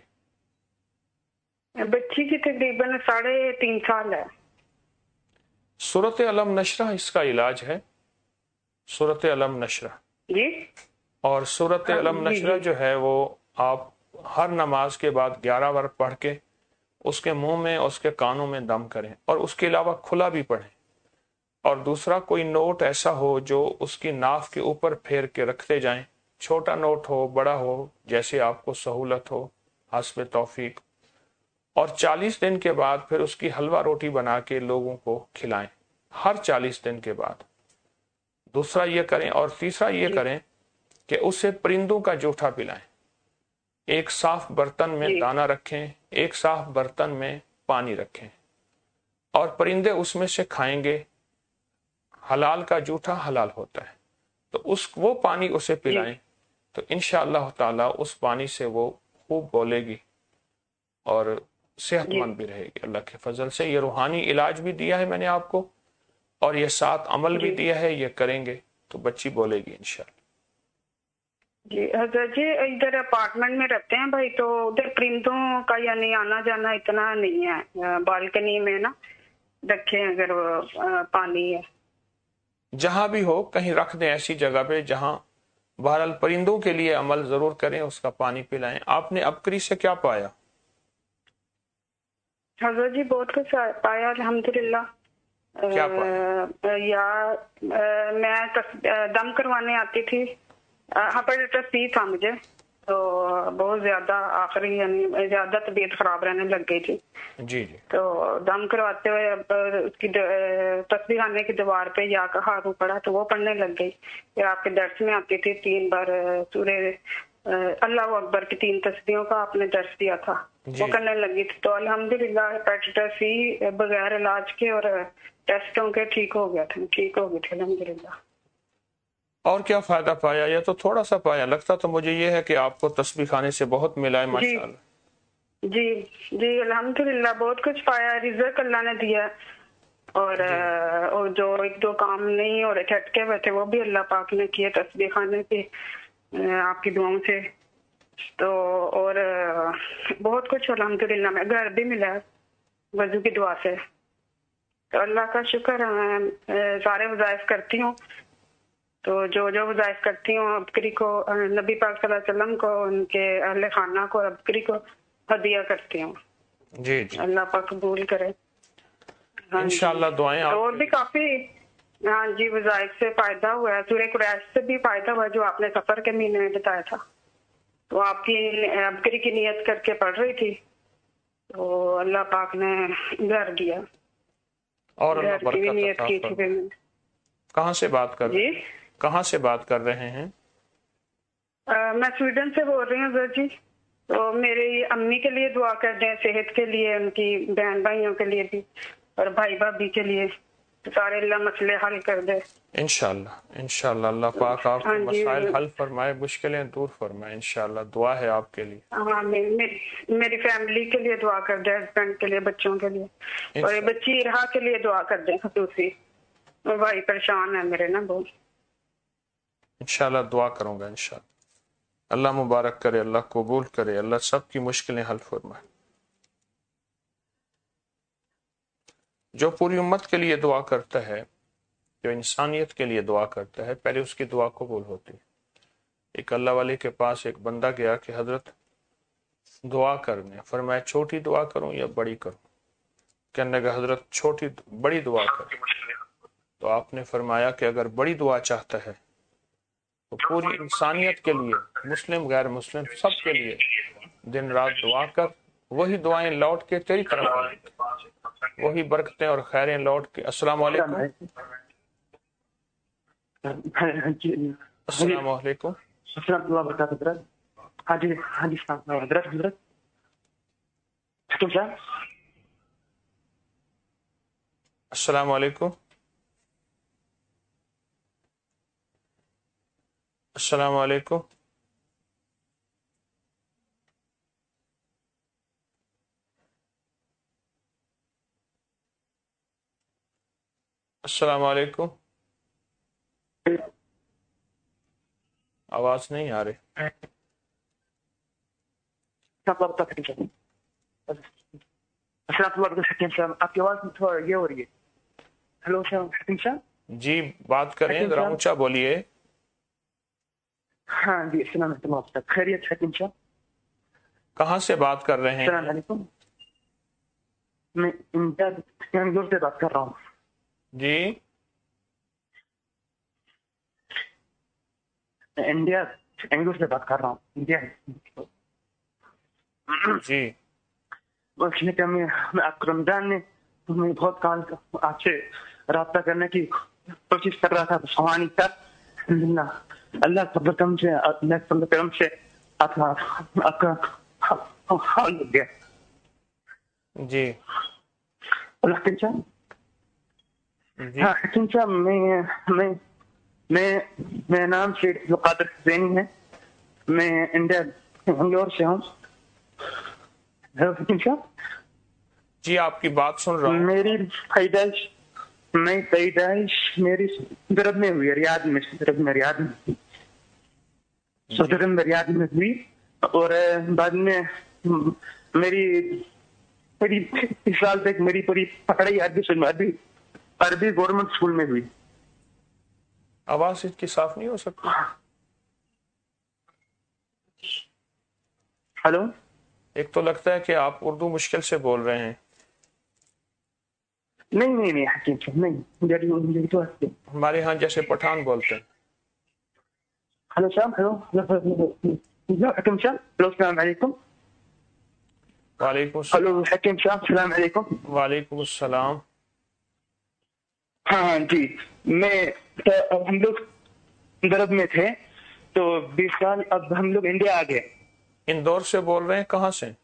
E: بچی کی تقریباً ساڑھے تین سال ہے.
B: سورت علم نشرہ اس کا علاج ہے, سورت علم نشرہ.
E: جی.
B: اور سورت علم
E: جی
B: نشرہ
E: جی.
B: جو ہے وہ آپ ہر نماز کے بعد گیارہ بار پڑھ کے اس کے منہ میں اس کے کانوں میں دم کریں, اور اس کے علاوہ کھلا بھی پڑھیں. اور دوسرا کوئی نوٹ ایسا ہو جو اس کی ناف کے اوپر پھیر کے رکھتے جائیں, چھوٹا نوٹ ہو بڑا ہو جیسے آپ کو سہولت ہو حسب توفیق. اور چالیس دن کے بعد پھر اس کی حلوہ روٹی بنا کے لوگوں کو کھلائیں, ہر چالیس دن کے بعد. دوسرا یہ کریں. اور تیسرا یہ کریں کہ اسے پرندوں کا جوٹھا پلائیں. ایک صاف برتن میں دانہ رکھیں, ایک صاف برتن میں پانی رکھیں, اور پرندے اس میں سے کھائیں گے. حلال کا جوٹھا حلال ہوتا ہے, تو اس وہ پانی اسے پلائیں, تو انشاءاللہ تعالی اس پانی سے وہ خوب بولے گی اور صحت مند بھی رہے گی اللہ کے فضل سے. یہ روحانی علاج بھی دیا ہے میں نے آپ کو, اور یہ ساتھ عمل بھی دیا ہے, یہ کریں گے تو بچی بولے گی انشاءاللہ.
E: جی حضرت جی, ادھر اپارٹمنٹ میں رہتے ہیں بھائی, تو ادھر پرندوں کا یعنی آنا جانا اتنا نہیں ہے. بالکنی میں نا رکھیں اگر پانی ہے,
B: جہاں بھی ہو کہیں رکھ دیں ایسی جگہ پہ جہاں بہرحال پرندوں کے لیے عمل ضرور کریں, اس کا پانی پلائیں. آپ نے ابکری سے کیا پایا؟
E: حضرت جی بہت کچھ پایا الحمدللہ.
B: کیا پایا؟
E: یا میں دم کروانے آتی تھی, ہیپیٹائٹس سی تھا مجھے, تو بہت زیادہ آخری یعنی زیادہ طبیعت خراب رہنے لگ گئی تھی.
B: جی جی.
E: تو دم کرواتے ہوئے اب اس کی تسبیح خانے کی دیوار پہ یا کا ہاتھ پڑا تو وہ پڑھنے لگ گئی. پھر آپ کے درس میں آتی تھی, تین بار سورہ اللہ اکبر کی تین تسبیحوں کا آپ نے درس دیا تھا, وہ کرنے لگی تھی. تو الحمدللہ ہیپیٹائٹس سی بغیر علاج کے اور ٹیسٹوں کے ٹھیک ہو گیا تھا, ٹھیک ہو گئی تھی الحمدللہ.
B: اور کیا فائدہ پایا؟ یہ تو تھوڑا سا پایا, لگتا تو مجھے یہ ہے کہ آپ کو تسبیح خانے سے بہت ملا ہے ماشاءاللہ.
E: جی جی الحمدللہ بہت کچھ پایا, رزق اللہ نے دیا. اور اور جو ایک دو کام نہیں ہو رہے تھے اٹکے ہوئے تھے وہ بھی اللہ پاک نے کیے تسبیح خانے کے آپ کی دعاؤں سے. تو اور بہت کچھ الحمدللہ, میں گھر بھی ملا وضو کی دعا سے. تو اللہ کا شکر ہے, میں سارے وظائف کرتی ہوں. تو جو جو وظائف کرتی ہوں ابکری کو نبی پاک صلی اللہ علیہ وسلم کو, ان کے اہل خانہ کو, ابکری کو ہدیہ کرتی ہوں.
B: جی جی
E: اللہ پاک قبول کرے.
B: انشاءاللہ دعائیں آپ
E: اور بھی کافی ہاں جی وظائف سے فائدہ ہوا ہے. سورہ قریش سے بھی فائدہ ہوا جو آپ نے سفر کے مہینے میں بتایا تھا, تو آپ کی ابکری کی نیت کر کے پڑھ رہی تھی, تو اللہ پاک نے گھر دیا.
B: اور اللہ
E: گھر کی بھی نیت
B: برکت
E: کی
B: عطا
E: تھی.
B: فرمائے. کہاں سے بات کر رہے ہیں؟ کہاں سے بات کر رہے ہیں؟
E: میں سویڈن سے بول رہی ہوں سر جی. تو میری امی کے لیے دعا کر دیں, صحت کے لیے, ان کی بہن بھائیوں کے لیے بھی, اور بھائی بھابھی کے لیے, سارے اللہ مسئلے حل کر دے
B: انشاءاللہ. انشاءاللہ اللہ پاک آپ کے مسائل حل فرمائے, مشکلیں دور فرمائے انشاءاللہ. دعا ہے آپ کے لیے.
E: ہاں میری فیملی کے لیے دعا کر دیں, ہسبینڈ کے لیے, بچوں کے لیے, اور بچی ارہا کے لیے دعا کر دیں خصوصی. بھائی پریشان ہے میرے نا بہت.
B: انشاءاللہ دعا کروں گا انشاءاللہ. اللہ مبارک کرے, اللہ قبول کرے, اللہ سب کی مشکلیں حل فرمائے. جو پوری امت کے لیے دعا کرتا ہے, جو انسانیت کے لیے دعا کرتا ہے, پہلے اس کی دعا قبول ہوتی. ایک اللہ والے کے پاس ایک بندہ گیا کہ حضرت دعا کرنے, فرمایا چھوٹی دعا کروں یا بڑی کروں؟ کہنے لگا حضرت چھوٹی بڑی دعا کر. تو آپ نے فرمایا کہ اگر بڑی دعا چاہتا ہے تو پوری انسانیت کے لیے, مسلم غیر مسلم سب کے لیے دن رات دعا کر, وہی دعائیں لوٹ کے تیری طرف آئیں, وہی برکتیں اور خیریں لوٹ کے. السلام علیکم. السلام علیکم.
F: السلام اللہ وبرکاتہ حضرت. ہاں جی ہاں جی حضرت حضرت
B: السلام علیکم. अस्सलाम वालेकुम। अस्सलाम वालेकुम। आवाज नहीं आ रही।
F: आपकी आवाज थोड़ा ये हो रही है। हेलो हकीम साहब।
B: जी बात करें, जरा ऊंचा बोलिए।
F: हाँ जी, अस्सलाम वालेकुम। खैरियत हकीम साहब?
B: कहाँ से बात कर रहे हैं?
F: अस्सलाम वालेकुम। मैं इंडिया बेंगलोर से बात कर रहा हूँ।
B: जी
F: इंडिया बेंगलोर से बात कर रहा हूँ। इंडिया
B: जी
F: उसने कहा मैं, मैं आपको रमजान में मैं बहुत काल आपसे राब्ता करने की कोशिश कर रहा था। सवानी था अल्लाह के करम से अल्लाह के करम से आपका आपका हाल हो गया।
B: जी
F: हकीम साहब।
B: जी
F: हाँ हकीम साहब, मैं मैं मैं मेरा नाम शेख कादिर हुसैनी है। मैं इंडिया बेंगलोर से हूँ। हकीम साहब
B: जी आपकी बात सुन रहा हूँ।
F: मेरी पैदाइश मैं पैदाइश मेरी सदर में हुई, रियाद में। सदर में रियाद में सदर में रियाद में हुई और बाद में मेरी मेरी इस साल तक मेरी पूरी पढ़ाई अरबी स्कूल में अरबी अरबी गवर्नमेंट स्कूल में हुई।
B: आवाज इसकी साफ नहीं हो सकती?
F: हेलो।
B: एक तो लगता है कि आप उर्दू मुश्किल से बोल रहे हैं।
F: नहीं नहीं नहीं हकीम साहब नहीं, तो
B: हमारे यहाँ जैसे पठान बोलते हैं।
F: हेलो साहब। हेलो हकीम साहब। हेलो अस्सलाम वालेकुम।
B: वालेकुम
F: हेलो हकीम साहब अस्सलाम वालेकुम।
B: वालेकुम अस्सलाम।
F: हाँ जी, मैं तो हम लोग दर्द में थे तो बीस साल, अब हम लोग इंडिया आ गए।
B: इंदौर से बोल रहे हैं? कहाँ से?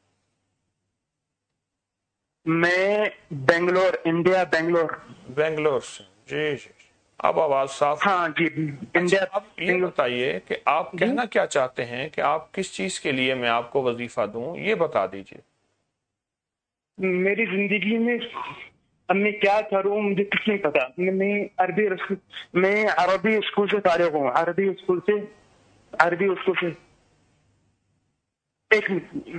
F: मैं बेंगलोर, इंडिया बेंगलोर।
B: बेंगलोर से। जी जी अब आवाज साफ।
F: हाँ जी इंडिया।
B: अच्छा, आप ये बताइए कि आप कहना क्या चाहते हैं, कि आप किस चीज के लिए मैं आपको वजीफा दूं, ये बता दीजिए।
F: मेरी जिंदगी में अब मैं क्या करूं मुझे कुछ नहीं पता। मैं अरबी मैं अरबी स्कूल से फारिग हूँ। अरबी स्कूल से अरबी स्कूल से एक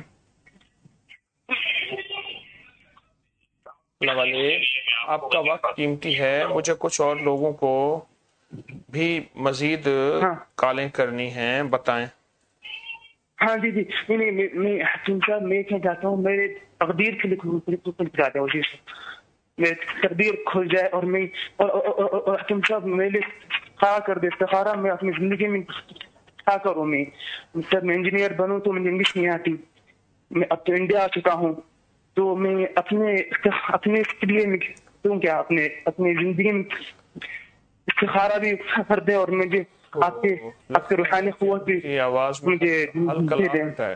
B: वाले आपका वक्त कीमती है। मुझे कुछ और लोगों को भी मजीद
F: हाँ।
B: कॉलें करनी हैं, बताएं।
F: हाँ जी जी नहीं नहीं मैं मैं हकीम साहब मैं क्या चाहता हूँ मेरे तकदीर के लिए चाहता हूँ मेरी तकदीर खुल जाए और मैं और हकीम साहब मेरे क्या कर दे इस्तिखारा मैं अपनी जिंदगी में क्या करूँ। मैं सर मैं इंजीनियर बनूँ तो मुझे इंग्लिश नहीं आती। मैं अब तो इंडिया आ चुका हूँ तो मैं अपने अपने इसके लिए मैं क्यों क्या अपने अपनी जिंदगी में इस्तिखारा भी कर दे और मुझे आपके आपके रूहानी कुव्वत भी
B: आवाज
F: मुझे दे
B: है।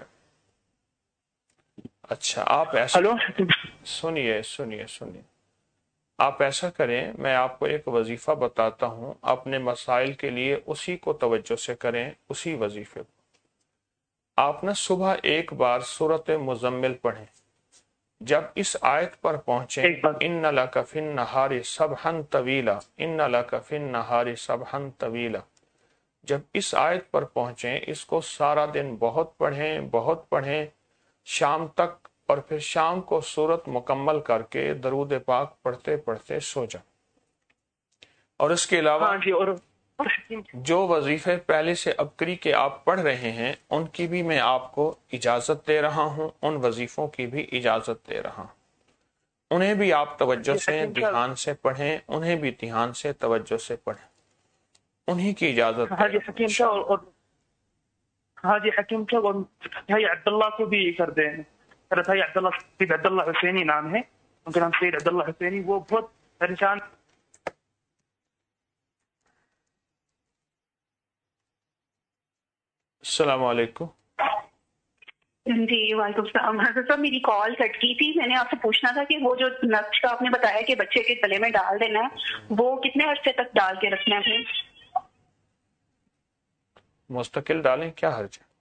B: अच्छा आप ऐसा
F: हेलो
B: सुनिए सुनिए सुनिए आप ऐसा करें, मैं आपको एक वजीफा बताता हूं, अपने मसाइल के लिए उसी को तवज्जो से करें, उसी वजीफे को। आप ना सुबह एक बार सूरत मुजम्मिल पढ़ें। जब इस आयत पर पहुंचे, इन्ना लका फिन नहारी सबहन तवीला, इन्ना लका फिन नहारी सबहन तवीला, जब इस आयत पर पहुंचे इसको सारा दिन बहुत पढ़ें बहुत पढ़ें शाम तक, और फिर शाम को सूरत मुकम्मल करके दरूद पाक पढ़ते पढ़ते सो जाए। और इसके अलावा
F: हाँ जी, और
B: जो वजीफे पहले से अबकरी के आप पढ़ रहे हैं उनकी भी मैं आपको इजाजत दे रहा हूं, उन वजीफों की भी इजाजत दे रहा हूं। उन्हें भी आप तवज्जो से ध्यान से पढ़ें, उन्हें भी ध्यान से तवज्जो से पढ़ें, उन्हीं की इजाजत।
F: हाँ जी हकीम साहब और हाँ जी हकीम साहब और भाई अब्दुल्ला को भी कर दें। भाई अब्दुल्ला सैयद अब्दुल्ला हुसैनी नाम है उनका नाम, सैयद अब्दुल्ला हुसैनी। वो बहुत परेशान।
B: अस्सलाम वालेकुम।
C: जी वालेकुम सलाम। हजरत साहब मेरी कॉल कट की थी, मैंने आपसे पूछना था कि वो जो नक्श का आपने बताया कि बच्चे के गले में डाल देना है, वो कितने अरसे तक डाल के रखना है?
B: مستقل ڈالیں، کیا حرج ہے؟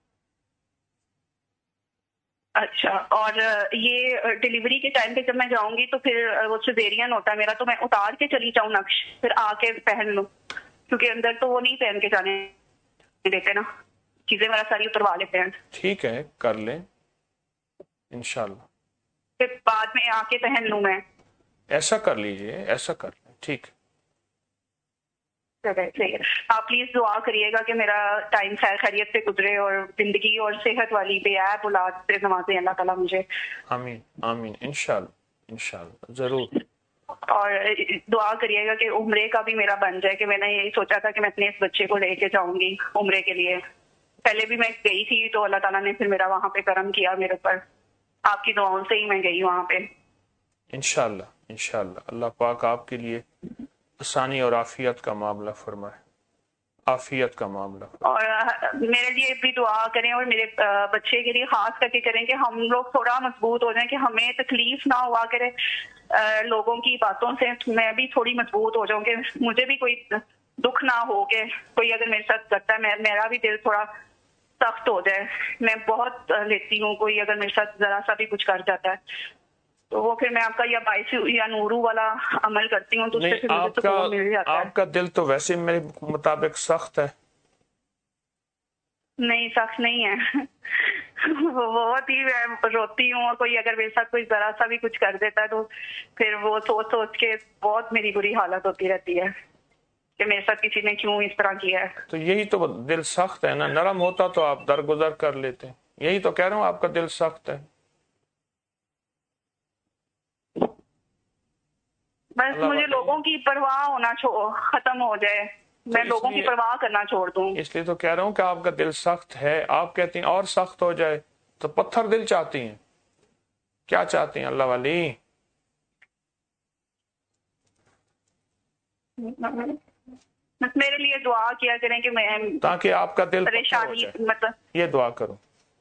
A: اچھا، اور یہ ڈیلیوری کے ٹائم پہ جب میں جاؤں گی تو پھر وہ سیزیرین ہوتا ہے میرا، تو میں اتار کے چلی جاؤں نقش، پھر آ کے پہن لوں، کیونکہ اندر تو وہ نہیں پہن کے جانے دیتے نا، چیزیں میرا ساری اتروا لیتے ہیں۔
B: ٹھیک ہے، کر لیں انشاءاللہ،
A: پھر بعد میں آ کے پہن لوں میں۔
B: ایسا کر لیجئے، ایسا کر لیں، ٹھیک ہے۔
A: صحیح ہے، آپ پلیز دعا کریے گا کہ میرا ٹائم خیر خیریت سے گزرے اور زندگی اور صحت والی بے عیب اولاد سے نوازے اللہ تعالیٰ مجھے۔
B: آمین آمین، انشاءاللہ انشاءاللہ، ضرور۔
A: اور دعا کریے گا کہ عمرے کا بھی میرا بن جائے، کہ میں نے یہی سوچا تھا کہ میں اپنے اس بچے کو لے کے جاؤں گی عمرے کے لیے، پہلے بھی میں گئی تھی تو اللہ تعالیٰ نے پھر میرا وہاں پہ کرم کیا میرے اوپر، آپ کی دعاؤں سے ہی میں گئی وہاں پہ۔
B: انشاءاللہ انشاءاللہ، اللہ پاک آپ کے لیے آسانی اور عافیت کا معاملہ فرمائے، عافیت کا معاملہ فرمائے۔
A: اور میرے لیے بھی دعا کریں اور میرے بچے کے لیے خاص کر کے کریں کہ ہم لوگ تھوڑا مضبوط ہو جائیں، کہ ہمیں تکلیف نہ ہوا کرے لوگوں کی باتوں سے، میں بھی تھوڑی مضبوط ہو جاؤں، کہ مجھے بھی کوئی دکھ نہ ہو، کہ کوئی اگر میرے ساتھ کرتا ہے میرا بھی دل تھوڑا سخت ہو جائے۔ میں بہت لیتی ہوں، کوئی اگر میرے ساتھ ذرا سا بھی کچھ کر جاتا ہے تو وہ پھر میں آپ کا یا باعث یا نورو والا عمل کرتی ہوں، تو اس سے پھر مجھے سکون مل جاتا ہے۔
B: آپ کا دل تو ویسے میرے مطابق سخت ہے۔
A: نہیں، سخت نہیں ہے، بہت ہی میں روتی ہوں، اور کوئی اگر میرے ساتھ کوئی ذرا سا بھی کچھ کر دیتا ہے تو پھر وہ سوچ سوچ کے بہت میری بری حالت ہوتی رہتی ہے کہ میرے ساتھ کسی نے کیوں اس طرح کیا ہے۔
B: تو یہی تو دل سخت ہے نا، نرم ہوتا تو آپ درگزر کر لیتے، یہی تو کہہ رہا ہوں آپ کا دل سخت ہے۔
A: بس مجھے لوگوں کی پرواہ ہونا ختم ہو جائے، میں لوگوں کی پرواہ کرنا چھوڑ دوں۔
B: اس لیے تو کہہ رہا ہوں کہ آپ کا دل سخت ہے، آپ کہتی ہیں اور سخت ہو جائے، تو پتھر دل چاہتی ہیں، کیا چاہتی ہیں اللہ والی؟
A: بس میرے لیے دعا کیا کریں کہ میں
B: تاکہ آپ کا دل
A: پریشانی مطلب
B: یہ دعا کروں۔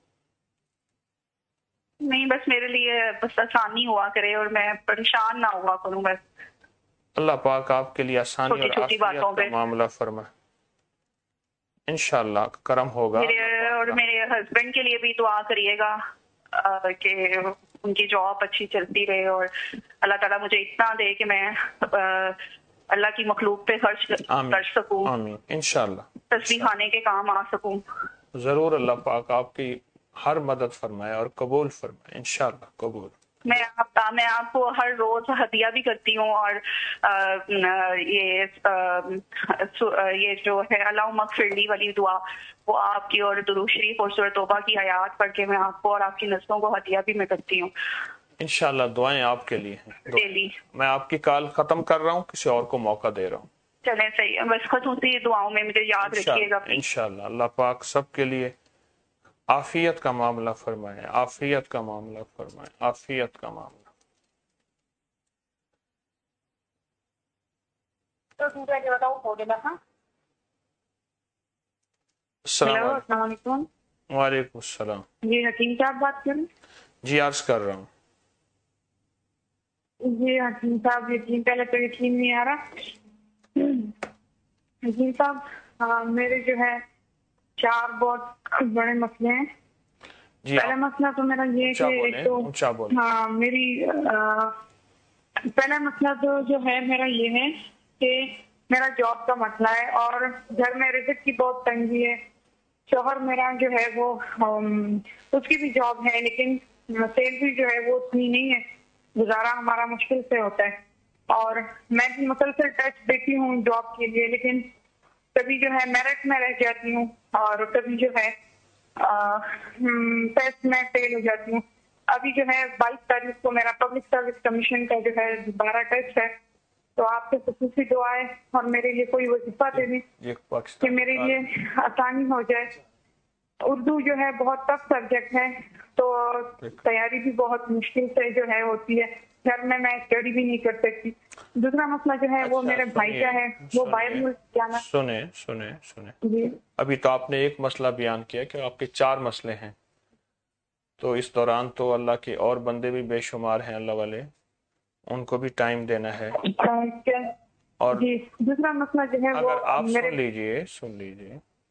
A: نہیں، بس میرے لیے بس آسانی ہوا کرے اور میں پریشان نہ ہوا کروں بس۔
B: اللہ پاک آپ کے لیے آسانی اور عافیت کا معاملہ فرمائے، انشاءاللہ کرم ہوگا۔
A: میرے اور میرے ہسبینڈ کے لیے بھی دعا کریے گا کہ ان کی جاب اچھی چلتی رہے، اور اللہ تعالیٰ مجھے اتنا دے کہ میں اللہ کی مخلوق پہ خرچ کر سکوں،
B: آمین انشاءاللہ،
A: تسبیح خانے کے کام آ سکوں۔
B: ضرور اللہ پاک آپ کی ہر مدد فرمائے اور قبول فرمائے، انشاءاللہ قبول۔
A: میں آپ میں آپ کو ہر روز ہدیہ بھی کرتی ہوں، اور یہ یہ جو ہے اللہم اغفر لی والی دعا وہ آپ کی، اور درود شریف اور سورۃ توبہ کی آیات پڑھ کے میں آپ کو اور آپ کی نسلوں کو ہدیہ بھی میں کرتی ہوں۔
B: انشاءاللہ دعائیں آپ کے لیے ہیں۔
A: ڈیلی
B: میں آپ کی کال ختم کر رہا ہوں، کسی اور کو موقع دے رہا ہوں۔
A: چلیں صحیح ہے، بس خصوصی دعاؤں میں مجھے یاد رکھیے گا
B: انشاءاللہ۔ اللہ پاک سب کے لیے عافیت کا معاملہ فرمائے، عافیت کا معاملہ فرمائے، عافیت کا معاملہ۔ السلام
A: علیکم۔
B: وعلیکم السلام۔
A: جی حکیم صاحب بات کریں؟
B: جی عرض کر رہا ہوں۔
A: جی حکیم صاحب، یقین پہلے تو یقین نہیں آ رہا۔ حکیم صاحب میرے جو ہے چار بہت بڑے مسئلے ہیں۔
B: جی
A: پہلا مسئلہ تو میرا یہ کہ ایک تو ہاں میری پہلا مسئلہ تو جو ہے میرا یہ ہے کہ میرا جاب کا مسئلہ ہے، اور گھر میں رزق کی بہت تنگی ہے۔ شوہر میرا جو ہے وہ اس کی بھی جاب ہے، لیکن سیلری جو ہے وہ اتنی نہیں ہے، گزارا ہمارا مشکل سے ہوتا ہے، اور میں بھی مسلسل ٹیسٹ دیتی ہوں جاب کے لیے، لیکن کبھی جو ہے میرٹ میں رہ جاتی ہوں اور کبھی جو ہے ٹیسٹ میں فیل ہو جاتی ہوں۔ ابھی جو ہے بائیس تاریخ کو میرا پبلک سروس کمیشن کا جو ہے دوبارہ ٹیسٹ ہے، تو آپ سے خصوصی دعا ہے اور میرے لیے کوئی وظیفہ دے دیں کہ میرے لیے آسانی ہو جائے۔ اردو جو ہے بہت ٹف سبجیکٹ ہے، تو تیاری بھی بہت مشکل سے جو ہے ہوتی ہے، گھر میں میں اسٹڈی بھی نہیں کر سکتی۔ دوسرا مسئلہ جو ہے وہ میرے بھائی کا ہے، وہ باہر ملک جانا۔
B: سنیں سنیں سنیں
A: جی
B: ابھی تو آپ نے ایک مسئلہ بیان کیا کہ آپ کے چار مسئلے ہیں، تو اس دوران تو اللہ کے اور بندے بھی بے شمار ہیں اللہ والے، ان کو بھی ٹائم دینا ہے۔ اور
A: جی دوسرا مسئلہ جو ہے وہ
B: اگر آپ سن لیجئے سن لیجئے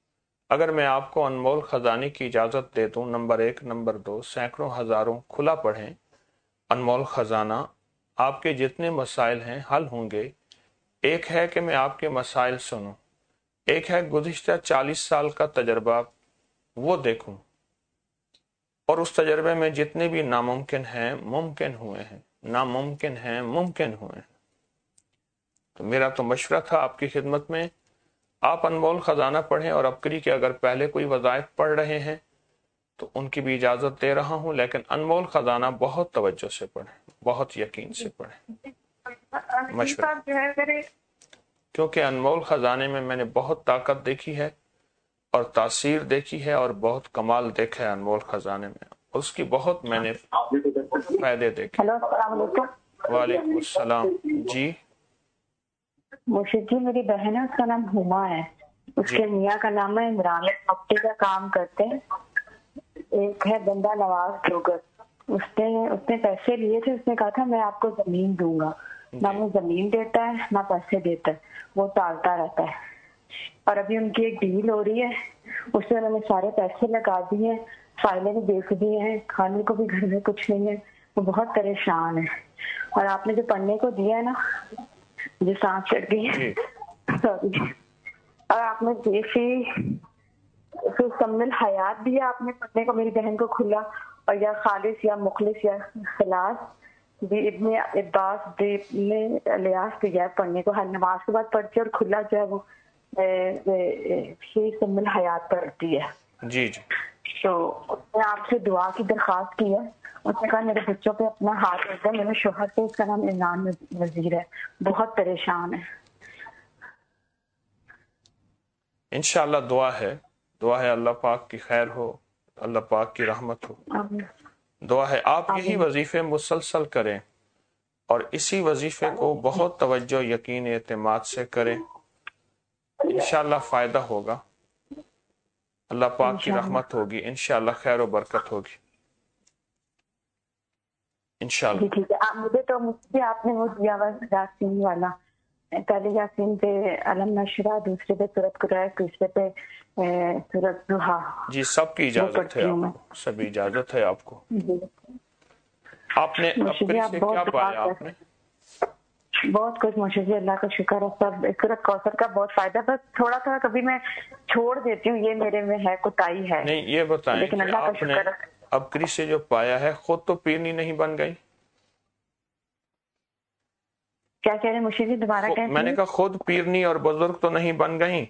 B: اگر میں آپ کو انمول خزانے کی اجازت دے دوں، نمبر ایک، نمبر دو، سینکڑوں ہزاروں کھلا پڑھیں انمول خزانہ، آپ کے جتنے مسائل ہیں حل ہوں گے۔ ایک ہے کہ میں آپ کے مسائل سنوں، ایک ہے گزشتہ چالیس سال کا تجربہ وہ دیکھوں، اور اس تجربے میں جتنے بھی ناممکن ہیں ممکن ہوئے ہیں، ناممکن ہیں ممکن ہوئے ہیں۔ تو میرا تو مشورہ تھا آپ کی خدمت میں، آپ انمول خزانہ پڑھیں، اور ابکری کے اگر پہلے کوئی وظائف پڑھ رہے ہیں تو ان کی بھی اجازت دے رہا ہوں، لیکن انمول خزانہ بہت توجہ سے پڑھیں، بہت یقین سے پڑھیں مشورہ، کیونکہ انمول خزانے میں میں نے بہت طاقت دیکھی ہے اور تاثیر دیکھی ہے اور بہت کمال دیکھا ہے انمول خزانے میں، اس کی بہت میں نے فائدے دیکھے۔
G: ہیلو، السلام علیکم۔
B: وعلیکم السلام۔ جی
G: مرشد جی، میری بہن ہے، اس کا نام ہما ہے، اس
B: جی
G: کے میاں کا نام ہے عمران، پپٹی کا کام کرتے ہیں۔ ایک ہے بندہ نواز ڈوگر، اس نے اس نے پیسے لیے تھے، اس نے کہا تھا میں آپ کو زمین دوں گا، نہ وہ زمین دیتا ہے نہ پیسے دیتا ہے، وہ ٹالتا رہتا ہے۔ اور ابھی ان کی ایک ڈیل ہو رہی ہے، اس میں انہوں نے سارے پیسے لگا دیے، فائلیں بھی بیچ دی ہیں، کھانے کو بھی گھر میں کچھ نہیں ہے، وہ بہت پریشان ہے۔ اور آپ نے جو پڑھنے کو دیا ہے نا، جو سانس چڑھ گئی ہے، سوری، اور آپ نے دیکھی پھر کمل حیات دیا آپ نے پڑھنے کو میری بہن کو کھلا، اور یا خالص یا مخلص یا خلاص بھی ابن عباس بھی ابن الیاس دیا ہے پڑھنے کو، ہر نماز کے بعد پڑھتی ہے، اور کھلا جو ہے وہ کمل حیات پڑھتی ہے۔
B: جی جی
G: تو اس نے آپ سے دعا کی درخواست کی ہے، اس نے کہا میرے بچوں پہ اپنا ہاتھ رکھ دیں، میرے شوہر پہ، اس کا نام عمران وزیر ہے، بہت پریشان ہے۔
B: انشاءاللہ دعا ہے، دعا ہے اللہ پاک کی خیر ہو، اللہ پاک کی رحمت ہو،
G: آمین۔
B: دعا ہے آپ یہی وظیفے مسلسل کریں، اور اسی وظیفے کو بہت توجہ، یقین، اعتماد سے کریں، انشاءاللہ فائدہ ہوگا، اللہ پاک کی رحمت ہوگی، انشاءاللہ خیر و برکت ہوگی انشاءاللہ۔
G: جی ٹھیک ہے، آپ مجھے تو مجھے آپ نے وہ دیا ہوا یاسین والا، پہلے یاسین پہ علم نشرہ، دوسرے پہ سورۃ قریش، تیسرے پہ سورۃ ضحیٰ۔
B: جی سب کی اجازت ہے آپ کو، سبھی اجازت ہے آپ کو۔ آپ نے ابکری سے کیا پایا آپ نے؟
G: بہت کچھ مرشد جی، اللہ کا شکر ہے، سب سورۃ کوثر کا بہت فائدہ، بس تھوڑا تھوڑا کبھی میں چھوڑ دیتی ہوں، یہ میرے میں ہے، کوتاہی ہے۔
B: نہیں یہ بتائیں
G: لیکن
B: کہ
G: اللہ کا
B: آپ نے
G: شکر ہے۔
B: ابکری سے جو پایا ہے خود تو پیرنی نہیں بن گئی؟
G: کیا کہہ رہے ہیں مرشد جی، دوبارہ کہیں؟
B: میں نے کہا خود پیرنی اور بزرگ تو نہیں بن گئی؟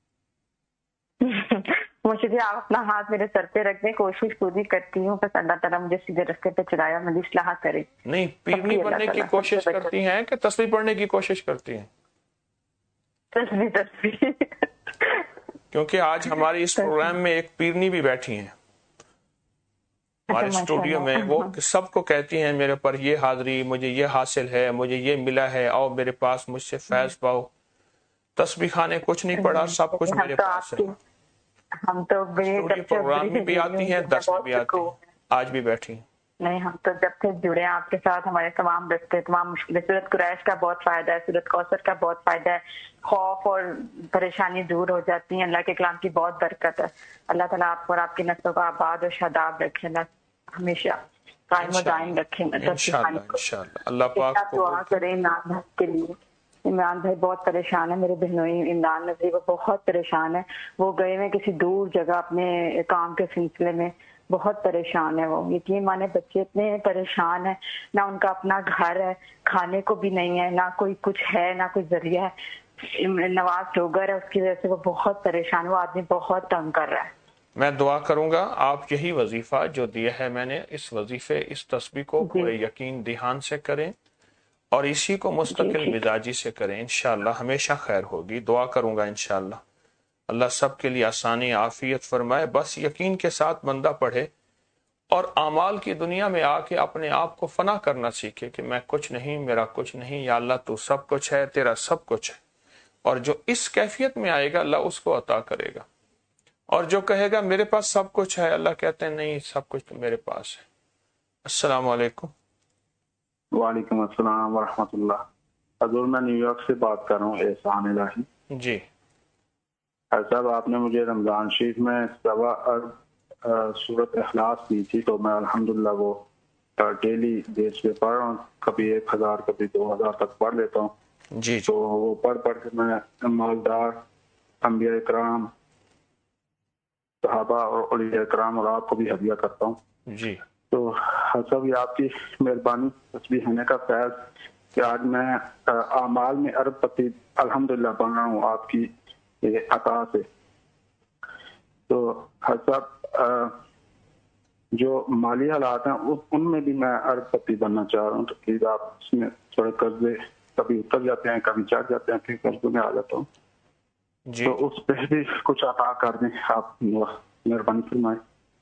G: مرشد جی آپ اپنا ہاتھ میرے سر پہ رکھ دیں، کوشش پوری کرتی ہوں، بس اللہ تعالیٰ مجھے سیدھے راستے پہ چلایا، مجھے اصلاح کرے۔
B: نہیں پیرنی بننے کی کوشش کرتی ہیں کہ تسبیح پڑھنے کی کوشش کرتی ہیں؟
G: تسبیح تسبیح۔
B: کیونکہ آج ہماری اس پروگرام میں ایک پیرنی بھی بیٹھی ہیں ہمارے اسٹوڈیو میں، وہ سب کو کہتی ہیں میرے پر یہ حاضری، مجھے یہ حاصل ہے، مجھے یہ ملا ہے، آؤ میرے پاس مجھ سے فیض پاؤ۔ تسبیح خانے کچھ نہیں پڑھا، سب کچھ میرے پاس ہے۔
G: ہم تو
B: اسٹوڈیو پروگرام میں بھی آتی ہیں، درس میں بھی آتی ہیں، آج بھی بیٹھی ہیں۔
G: نہیں، ہم تو جب سے جڑے ہیں آپ کے ساتھ، ہمارے تمام رستے، تمام مشکلیں، سورۃ قریش کا بہت فائدہ ہے، سورۃ کوثر کا بہت فائدہ ہے، خوف اور پریشانی دور ہو جاتی ہیں، اللہ کے کلام کی بہت برکت ہے۔ اللہ تعالیٰ آپ اور آپ کی نسلوں کو آباد اور شاداب رکھے، اللہ ہمیشہ قائم و دائم رکھے۔
B: انشاءاللہ انشاءاللہ اللہ پاک
G: دعا کریں عمران بھائی کے لیے، عمران بھائی بہت پریشان ہے، میرے بہنوئی عمران نظیر وہ بہت پریشان ہے، وہ گئے ہیں کسی دور جگہ اپنے کام کے سلسلے میں، بہت پریشان ہے وہ، یقین مانے بچے اتنے پریشان ہیں، نہ ان کا اپنا گھر ہے، کھانے کو بھی نہیں ہے، نہ کوئی کچھ ہے، نہ کوئی ذریعہ ہے، نواز ڈوگر ہے، اس کی وجہ سے وہ بہت پریشان، وہ آدمی بہت تنگ کر رہا ہے۔
B: میں دعا کروں گا آپ یہی وظیفہ جو دیا ہے میں نے، اس وظیفے اس تسبیح کو پورے یقین دھیان سے کریں، اور اسی کو مستقل مزاجی سے کریں، انشاءاللہ ہمیشہ خیر ہوگی۔ دعا کروں گا انشاءاللہ اللہ سب کے لیے آسانی عافیت فرمائے۔ بس یقین کے ساتھ بندہ پڑھے اور اعمال کی دنیا میں آ کے اپنے آپ کو فنا کرنا سیکھے کہ میں کچھ نہیں، میرا کچھ نہیں، یا اللہ تو سب کچھ ہے، تیرا سب کچھ ہے، اور جو اس کیفیت میں آئے گا اللہ اس کو عطا کرے گا، اور جو کہے گا میرے پاس سب کچھ ہے، اللہ کہتے ہیں نہیں، سب کچھ تو میرے پاس ہے۔ السلام علیکم۔
H: وعلیکم السلام ورحمۃ اللہ۔ حضور میں نیو یارک سے بات کر رہا ہوں، احسان الہی۔
B: جی
H: صاحب آپ نے مجھے رمضان شریف میں سوا ارب سورت اخلاص دی تھی، تو میں الحمدللہ وہ ڈیلی بیس پہ پڑھ رہا ہوں، کبھی ایک ہزار کبھی دو ہزار تک پڑھ لیتا ہوں
B: جی
H: تو وہ پڑھ پڑھ کے میں مالدار انبیاء کرام صحابہ اور اولیاء کرام اور آپ کو بھی ہدیہ کرتا ہوں
B: جی۔
H: تو سب یہ آپ کی مہربانی تسبیح ہونے کا فیض کہ آج میں اعمال میں ارب پتی الحمدللہ بن رہا ہوں آپ کی عطا سے۔ تو صاحب جو مالی حالات ہیں ان میں بھی میں ارب پتی بننا چاہ رہا ہوں، تو پلیز آپ اس میں تھوڑے قرضے کبھی اتر جاتے ہیں کبھی چڑھ جاتے ہیں، پھر قرضوں میں آ جاتا ہوں
B: جی۔
H: تو اس پہ بھی کچھ عطا کر دیں آپ، مہربانی فرمائیں۔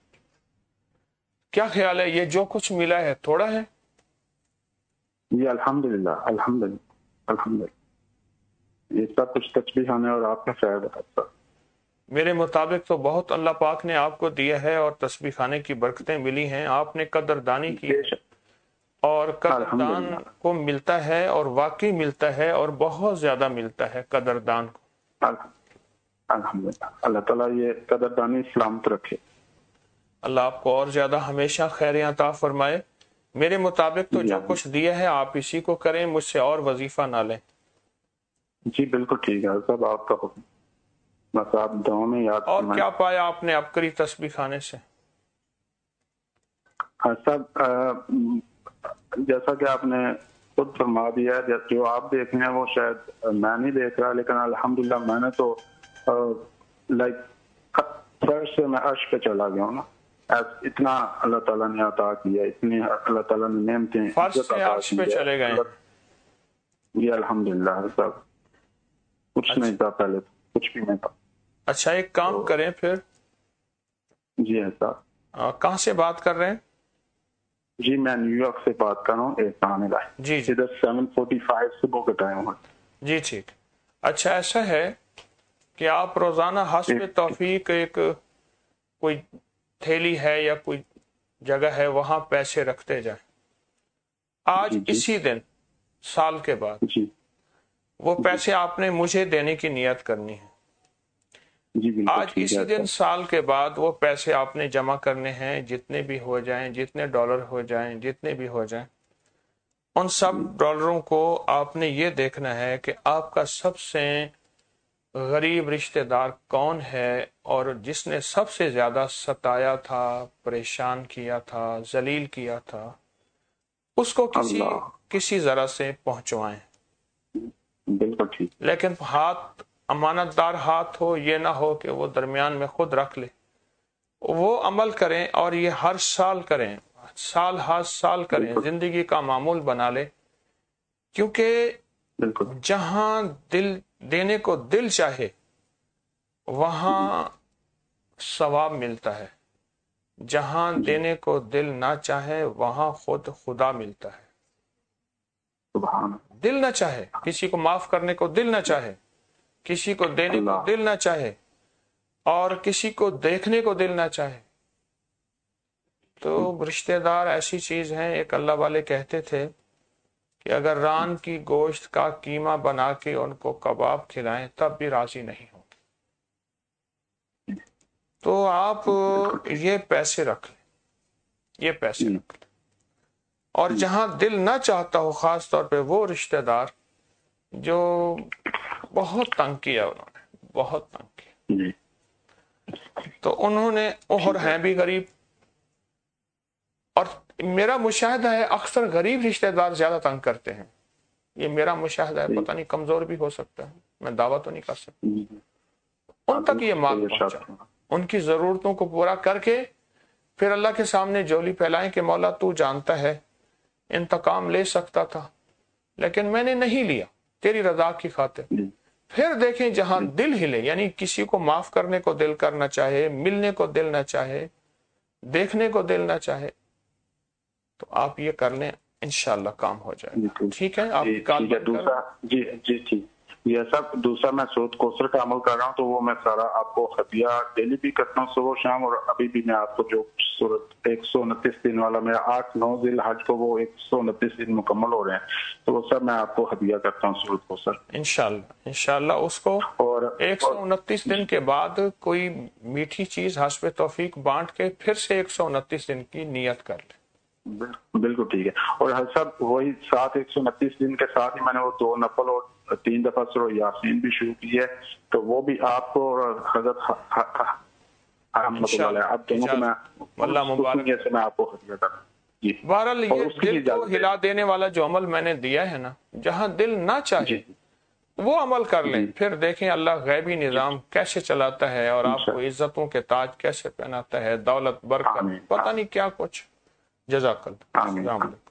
B: کیا خیال ہے یہ جو کچھ ملا ہے تھوڑا ہے؟
H: جی الحمدللہ الحمدللہ الحمدللہ یہ سب کچھ تسبیح ہونے اور آپ کا فائدہ ہے۔
B: میرے مطابق تو بہت اللہ پاک نے آپ کو دیا ہے اور تسبیح خانے کی برکتیں ملی ہیں، آپ نے قدردانی کی اور قدردان کو ملتا ہے اور واقعی ملتا ہے اور بہت زیادہ ملتا ہے قدردان کو۔
H: الحمدللہ اللہ تعالیٰ یہ قدردانی سلامت رکھے۔
B: اللہ آپ کو اور زیادہ ہمیشہ خیریاں عطا فرمائے۔ میرے مطابق تو جو کچھ دیا ہے آپ اسی کو کریں، مجھ سے اور وظیفہ نہ لیں۔
H: جی بالکل ٹھیک ہے سب آپ کا حکم، بس آپ دعاؤں میں یاد
B: اور کیا پایا آپ نے اب کری تسبیح خانے سے؟
H: ہاں سب جیسا کہ آپ نے خود فرما دیا ہے، جو آپ دیکھ رہے ہیں وہ شاید میں نہیں دیکھ رہا، لیکن الحمدللہ میں نے تو لائک فرش سے میں عرش پہ چلا گیا ہوں نا، اتنا اللہ تعالیٰ نے عطا کیا، اتنی اللہ تعالیٰ نے نعمتیں
B: فرش سے عرش پہ چلے گئے۔
H: جی الحمدللہ سب کچھ نہیں تھا پہلے، کچھ بھی نہیں تھا۔
B: اچھا ایک کام کریں پھر۔
H: جی صاحب
B: کہاں سے بات کر رہے ہیں؟
H: جی میں نیو یارک سے بات کر رہا ہوں، احسان الہی۔
B: جی جی
H: ادھر سیون فورٹی فائیو صبح کا ٹائم ہے۔
B: جی ٹھیک۔ اچھا ایسا ہے کہ آپ روزانہ حسب توفیق ایک کوئی تھیلی ہے یا کوئی جگہ ہے وہاں پیسے رکھتے جائیں۔ آج اسی دن سال کے بعد وہ پیسے آپ نے مجھے دینے کی نیت کرنی ہے۔ آج اسی دن سال کے بعد وہ پیسے آپ نے جمع کرنے ہیں، جتنے بھی ہو جائیں، جتنے ڈالر ہو جائیں، جتنے بھی ہو جائیں، ان سب ڈالروں کو آپ نے یہ دیکھنا ہے کہ آپ کا سب سے غریب رشتہ دار کون ہے اور جس نے سب سے زیادہ ستایا تھا، پریشان کیا تھا، ذلیل کیا تھا، اس کو کسی کسی ذرا سے پہنچوائیں۔
H: بالکل ٹھیک۔
B: لیکن ہاتھ امانت دار ہاتھ ہو، یہ نہ ہو کہ وہ درمیان میں خود رکھ لے۔ وہ عمل کریں اور یہ ہر سال کریں، سال ہر سال کریں، زندگی کا معمول بنا لے، کیونکہ جہاں دل دینے کو دل چاہے وہاں ثواب ملتا ہے، جہاں دینے کو دل نہ چاہے وہاں خود خدا ملتا ہے۔ دل نہ چاہے، کسی کو معاف کرنے کو دل نہ چاہے، کسی کو دینے کو دل نہ چاہے اور کسی کو دیکھنے کو دل نہ چاہے، تو رشتہ دار ایسی چیز ہیں۔ ایک اللہ والے کہتے تھے کہ اگر ران کی گوشت کا قیمہ بنا کے ان کو کباب کھلائیں تب بھی راضی نہیں ہوں۔ تو آپ یہ پیسے رکھ لیں، یہ پیسے رکھ لیں، اور جہاں دل نہ چاہتا ہو، خاص طور پہ وہ رشتہ دار جو بہت تنگ کیا، انہوں نے بہت تنگ کیا، تو انہوں نے اور ہیں بھی غریب، اور میرا مشاہدہ ہے اکثر غریب رشتہ دار زیادہ تنگ کرتے ہیں۔ یہ میرا مشاہدہ ہے، پتہ نہیں کمزور بھی ہو سکتا ہے، میں دعویٰ تو نہیں کر سکتا۔ ان تک یہ مال پہنچا، ان کی ضرورتوں کو پورا کر کے پھر اللہ کے سامنے جولی پھیلائیں کہ مولا تو جانتا ہے انتقام لے سکتا تھا لیکن میں نے نہیں لیا تیری رضا کی خاطر۔ پھر دیکھیں جہاں دل ہلے، یعنی کسی کو معاف کرنے کو دل کرنا چاہے، ملنے کو دل نہ چاہے، دیکھنے کو دل نہ چاہے، تو آپ یہ کر لیں، انشاءاللہ کام ہو جائے گا۔ ٹھیک ہے، آپ کال بند کر۔
H: جی جی جی یہ سب دوسرا میں سود کوثر کا عمل کر رہا ہوں، تو وہ میں سارا آپ کو ہدیہ ڈیلی بھی کرتا ہوں صبح شام، اور ابھی بھی میں آپ کو جو صورت ایک سو انتیس دن والا میرا آٹھ نو ذی الحج کو وہ ایک سو انتیس دن مکمل ہو رہے ہیں، تو وہ سب میں آپ کو ہدیہ کرتا ہوں صورت کوثر
B: انشاءاللہ انشاءاللہ اس کو
H: اور
B: ایک سو انتیس دن کے بعد کوئی میٹھی چیز حسب توفیق بانٹ کے پھر سے ایک سو انتیس دن کی نیت کر لیں۔
H: بالکل ٹھیک ہے، اور ہر سب وہی ساتھ ایک سو انتیس دن کے ساتھ ہی میں نے وہ دو نفل اور تین دفعہ سورہ یاسین بھی شروع کی ہے، تو وہ بھی آپ کو اور حضرت احمد اللہ آپ دونوں کو میں
B: اللہ مبارک
H: سے میں آپ کو ہدیہ کرتا ہوں۔ جی
B: بہرحال یہ دل کو ہلا دینے والا جو عمل میں نے دیا ہے نا، جہاں دل نہ چاہے وہ عمل کر لیں، پھر دیکھیں اللہ غیبی نظام کیسے چلاتا ہے اور آپ کو عزتوں کے تاج کیسے پہناتا ہے، دولت برکت پتہ نہیں کیا کچھ۔ جزاک اللہ۔ السلام علیکم۔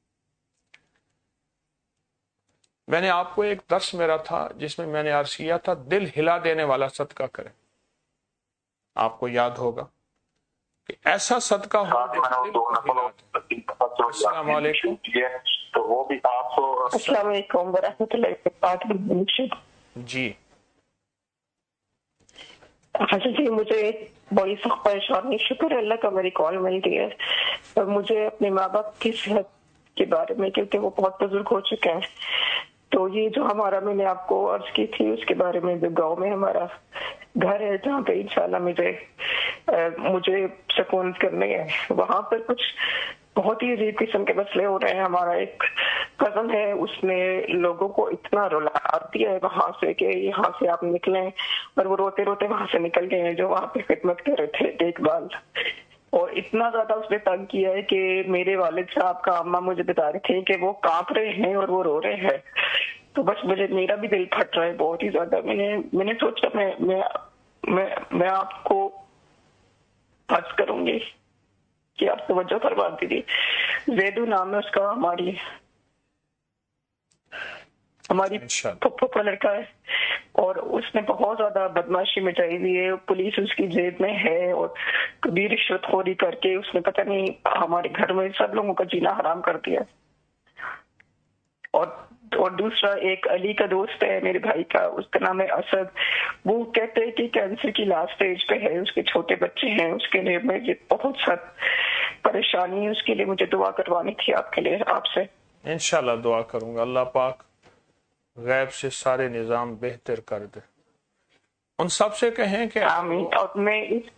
B: میں نے آپ کو ایک درس میرا تھا جس میں میں نے عرض کیا تھا دل ہلا دینے والا صدقہ کریں، آپ کو یاد ہوگا کہ ایسا صدقہ ہو جو دل کو ہلا دے۔ السلام علیکم۔
H: تو وہ بھی آپ کو
I: السلام علیکم ورحمۃ اللہ وبرکاتہ۔
B: جی
I: حضرت جی مجھے بڑی سخت پریشانی، شکر اللہ کا میری کال مل گئی ہے، مجھے اپنے ماں باپ کی صحت کے بارے میں، کیونکہ وہ بہت بزرگ ہو چکے ہیں، تو یہ جو ہمارا میں نے آپ کو عرض کی تھی اس کے بارے میں، جو گاؤں میں ہمارا گھر ہے جہاں پہ انشاءاللہ مجھے مجھے سکون کرنے ہے، وہاں پر کچھ بہت ہی عجیب قسم کے مسئلے ہو رہے ہیں۔ ہمارا ایک کزن ہے، اس نے لوگوں کو اتنا رلا دیا ہے وہاں سے کہ یہاں سے آپ نکلیں، اور وہ روتے روتے وہاں سے نکل گئے ہیں جو وہاں پہ خدمت کر رہے تھے دیکھ بھال، اور اتنا زیادہ اس نے تنگ کیا ہے کہ میرے والد صاحب کا اماں مجھے بتا رہے تھے کہ وہ کانپ رہے ہیں اور وہ رو رہے ہیں، تو بس مجھے میرا بھی دل پھٹ رہا ہے بہت ہی زیادہ۔ میں نے میں نے سوچا میں میں میں میں آپ کو عرض کروں گی کہ آپ توجہ فرما دیجیے۔ زیدو نام ہے اس کا، ہماری ہماری پھپھو کا لڑکا ہے، اور اس نے بہت زیادہ بدماشی مچائی ہوئی ہے، پولیس اس کی جیب میں ہے، اور کبھی رشوت خوری کر کے اس نے پتہ نہیں ہمارے گھر میں سب لوگوں کا جینا حرام کر دیا۔ اور اور دوسرا ایک علی کا دوست ہے میرے بھائی کا، اس کا نام ہے اسد، وہ کہتے ہیں کہ کینسر کی لاسٹ اسٹیج پہ ہے، اس کے چھوٹے بچے ہیں، اس کے لیے مجھے بہت سخت پریشانی ہے، اس کے لیے مجھے دعا کروانی تھی آپ کے لیے، آپ سے۔
B: انشاءاللہ دعا کروں گا، اللہ پاک غیب سے سارے نظام بہتر کر دے۔ ان سب سے کہیں کہ
I: آمین۔ اور میں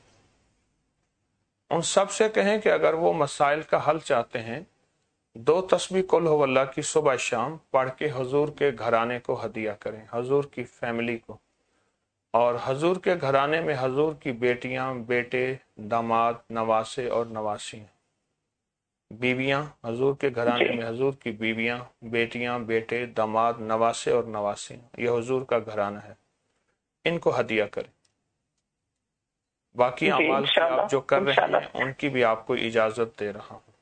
B: ان سب سے کہیں کہ اگر وہ مسائل کا حل چاہتے ہیں، دو تسبیح قل ہو اللہ کی صبح شام پڑھ کے حضور کے گھرانے کو ہدیہ کریں، حضور کی فیملی کو، اور حضور کے گھرانے میں حضور کی بیٹیاں، بیٹے، داماد، نواسے اور نواسی ہیں، بیویاں، حضور کے گھرانے میں حضور کی بیویاں، بیٹیاں، بیٹے، داماد، نواسے اور نواسی ہیں، یہ حضور کا گھرانہ ہے، ان کو ہدیہ کریں۔ باقی اعمال سے آپ جو کر رہے ہیں ان کی بھی آپ کو اجازت دے رہا ہوں۔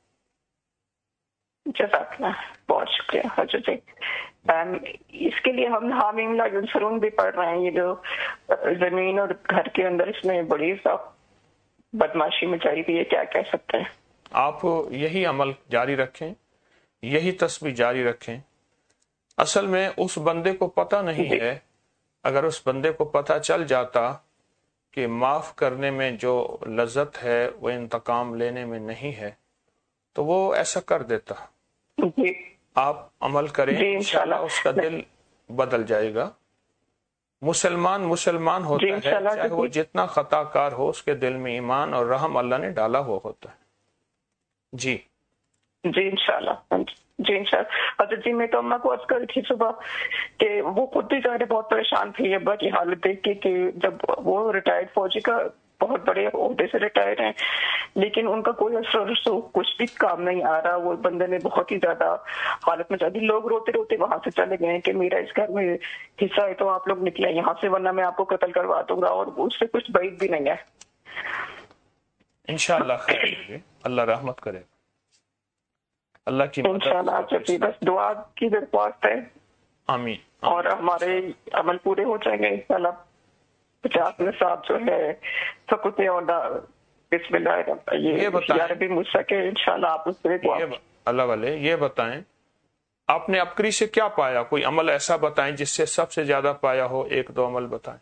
I: جزاک اللہ، بہت شکریہ حضرت جی۔ اس کے لیے ہم حامیم لا ینصرون بھی پڑھ رہے ہیں، یہ جو زمین اور گھر کے اندر اس نے بڑی سخت بدماشی مچائی ہوئی ہے، کیا کہہ سکتے ہیں؟
B: آپ یہی عمل جاری رکھیں، یہی تسبیح جاری رکھیں۔ اصل میں اس بندے کو پتہ نہیں ہے، اگر اس بندے کو پتہ چل جاتا کہ معاف کرنے میں جو لذت ہے وہ انتقام لینے میں نہیں ہے تو وہ ایسا کر دیتا۔
I: جی
B: آپ عمل کریں، انشاءاللہ اس کا دل بدل جائے گا۔ مسلمان مسلمان ہوتا ہے چاہے وہ جتنا خطا کار ہو، اس کے دل میں ایمان اور رحم اللہ نے ڈالا ہوا ہوتا ہے۔ جی
I: جی انشاءاللہ، جی انشاءاللہ۔ حضرت جی میں تو اماں کو عرض کری تھی صبح کہ وہ خود بھی ظاہر بہت پریشان تھی ابا کی حالت دیکھ کے، کہ جب وہ ریٹائرڈ فوجی کا بہت بڑے عہدے سے ریٹائر ہیں، لیکن ان کا کوئی اثر و رسوخ کچھ بھی کام نہیں آ رہا، وہ بندے نے بہت ہی زیادہ حالت میں چاہتی، لوگ روتے روتے وہاں سے چلے گئے کہ میرا اس گھر میں حصہ ہے تو آپ لوگ نکلیں یہاں سے، ورنہ میں آپ کو قتل کروا دوں گا، اور اس سے کچھ بعید بھی نہیں ہے۔
B: انشاءاللہ خیر ہوگی، اللہ رحمت کرے، اللہ کی
I: انشاءاللہ۔ جب بس دعا کی درخواست ہے،
B: آمین،
I: اور ہمارے عمل پورے ہو جائیں گے انشاءاللہ۔ پچاس نصاب جو ہے فقط بسم اللہ یہ عربی موسیٰ کے انشاءاللہ آپ اس سے
B: اللہ والے یہ بتائیں آپ نے ابکری سے کیا پایا؟ کوئی عمل ایسا بتائیں جس سے سب سے زیادہ پایا ہو، ایک دو عمل بتائیں۔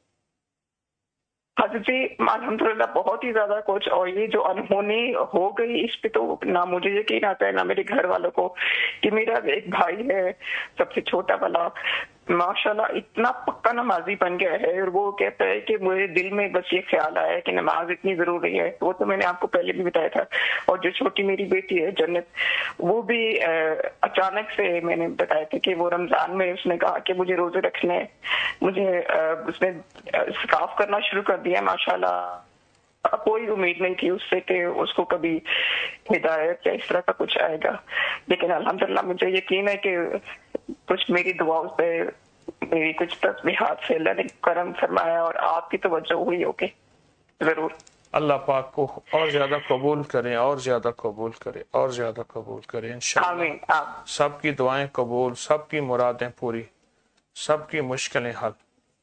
I: حضرت جی الحمدللہ بہت ہی زیادہ کچھ، اور یہ جو انہونی ہو گئی اس پہ تو نہ مجھے یقین آتا ہے نہ میرے گھر والوں کو، کہ میرا ایک بھائی ہے سب سے چھوٹا والا، ماشاءاللہ اتنا پکا نمازی بن گیا ہے، اور وہ کہتا ہے کہ مجھے دل میں بس یہ خیال آیا ہے کہ نماز اتنی ضروری ہے، وہ تو میں نے آپ کو پہلے بھی بتایا تھا۔ اور جو چھوٹی میری بیٹی ہے جنت، وہ بھی اچانک سے میں نے بتایا تھا کہ وہ رمضان میں اس نے کہا کہ مجھے روزے رکھنے، مجھے اس نے اسکاف کرنا شروع کر دیا ماشاءاللہ۔ کوئی امید نہیں تھی اس سے کہ اس کو کبھی ہدایت یا اس طرح کا کچھ آئے گا، لیکن الحمدللہ مجھے یقین ہے کہ کچھ میری دعاؤں سے، میری کچھ تسبیحات سے اللہ نے کرم فرمایا اور آپ کی توجہ ہوئی ہوگی ضرور۔ اللہ
B: پاک کو اور زیادہ قبول کریں، اور زیادہ قبول کرے، اور زیادہ قبول کرے انشاءاللہ۔
I: آمین۔
B: سب کی دعائیں قبول، سب کی مرادیں پوری، سب کی مشکلیں حل۔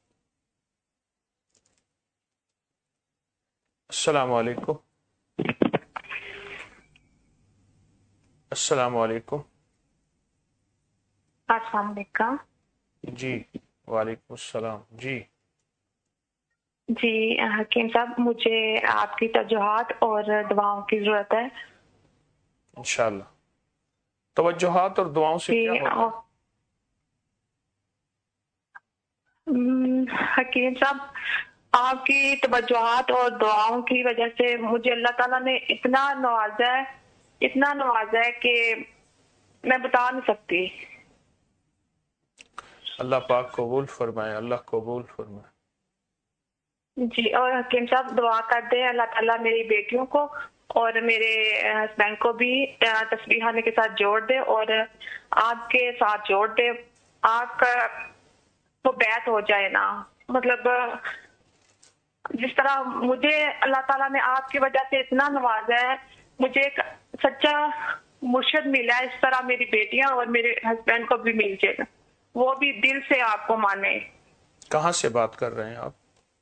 B: السلام علیکم۔ السلام علیکم۔
C: السلام علیکم۔
B: جی وعلیکم السلام۔ جی
C: جی حکیم صاحب، مجھے آپ کی توجہات اور دعاؤں کی ضرورت ہے۔
B: انشاءاللہ۔ توجہات اور دعاؤں سے کیا ہوتا ہے؟
C: حکیم صاحب، آپ کی توجہات اور دعاؤں کی وجہ سے مجھے اللہ تعالیٰ نے اتنا نوازا ہے، اتنا نوازا ہے کہ میں بتا نہیں سکتی۔
B: اللہ پاک قبول فرمائے، اللہ قبول فرمائے۔
C: جی، اور حکیم صاحب دعا کر دیں اللہ تعالیٰ میری بیٹیوں کو اور میرے ہسبینڈ کو بھی تسبیح خانے کے ساتھ جوڑ دے، اور آپ کے ساتھ جوڑ دے۔ آپ کا تو بیعت ہو جائے نا، مطلب جس طرح مجھے اللہ تعالیٰ نے آپ کی وجہ سے اتنا نوازا ہے، مجھے ایک سچا مرشد ملا ہے، اس طرح میری بیٹیاں اور میرے ہسبینڈ کو بھی مل جائے گا، وہ بھی دل سے آپ کو مانے۔
B: کہاں سے بات کر رہے ہیں آپ؟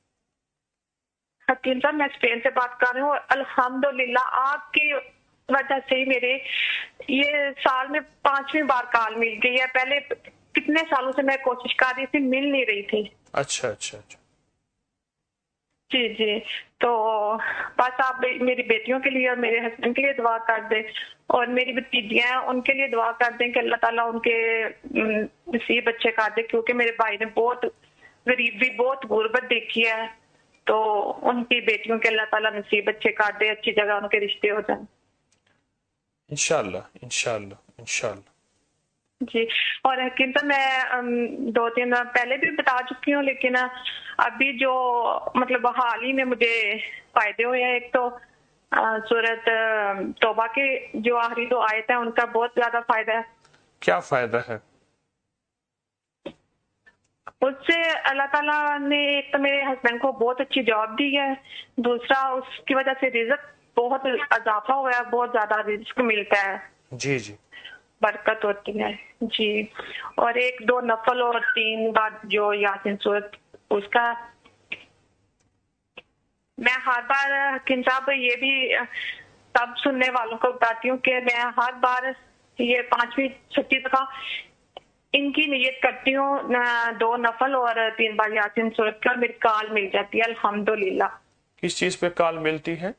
C: حکیم صاحب میں اسپین سے بات کر رہی ہوں، الحمدللہ آپ کی وجہ سے ہی میرے یہ سال میں پانچویں بار کال مل گئی ہے۔ پہلے کتنے سالوں سے میں کوشش کر رہی تھی، مل نہیں رہی تھی۔
B: اچھا اچھا اچھا
C: جی جی، تو بس آپ میری بیٹیوں کے لیے اور میرے ہسبینڈ کے لیے دعا کر دیں، اور میری بھتیجیاں ہیں ان کے لیے دعا کر دیں کہ اللہ تعالیٰ ان کے نصیب اچھے کر دے، کیونکہ میرے بھائی نے بہت غریبی، بہت غربت دیکھی ہے، تو ان کی بیٹیوں کے اللہ تعالیٰ نصیب اچھے کر دے، اچھی جگہ ان کے رشتے ہو جائیں
B: انشاءاللہ انشاءاللہ انشاءاللہ۔
C: جی، اور حکیم صاحب میں دو تین پہلے بھی بتا چکی ہوں، لیکن ابھی جو مطلب حال ہی میں مجھے فائدے ہوئے ہیں، ایک تو سورت توبہ کے جو آخری دو آیت ہیں ان کا بہت زیادہ فائدہ ہے۔
B: کیا فائدہ ہے؟
C: اس سے اللہ تعالیٰ نے ایک تو میرے ہسبینڈ کو بہت اچھی جاب دی ہے، دوسرا اس کی وجہ سے رزق بہت اضافہ ہوا ہے، بہت زیادہ رزق ملتا ہے،
B: جی جی
C: برکت ہوتی ہے۔ جی، اور ایک دو نفل اور تین بار جو یاسین سورت، اس کا میں ہر بار حکیم صاحب یہ بھی سب سننے والوں کو بتاتی ہوں کہ میں ہر بار یہ پانچویں چھٹی دفعہ ان کی نیت کرتی ہوں، دو نفل اور تین بار یاسین سورت کا، میری کال مل جاتی ہے الحمدللہ۔
B: کس چیز پہ کال ملتی ہے؟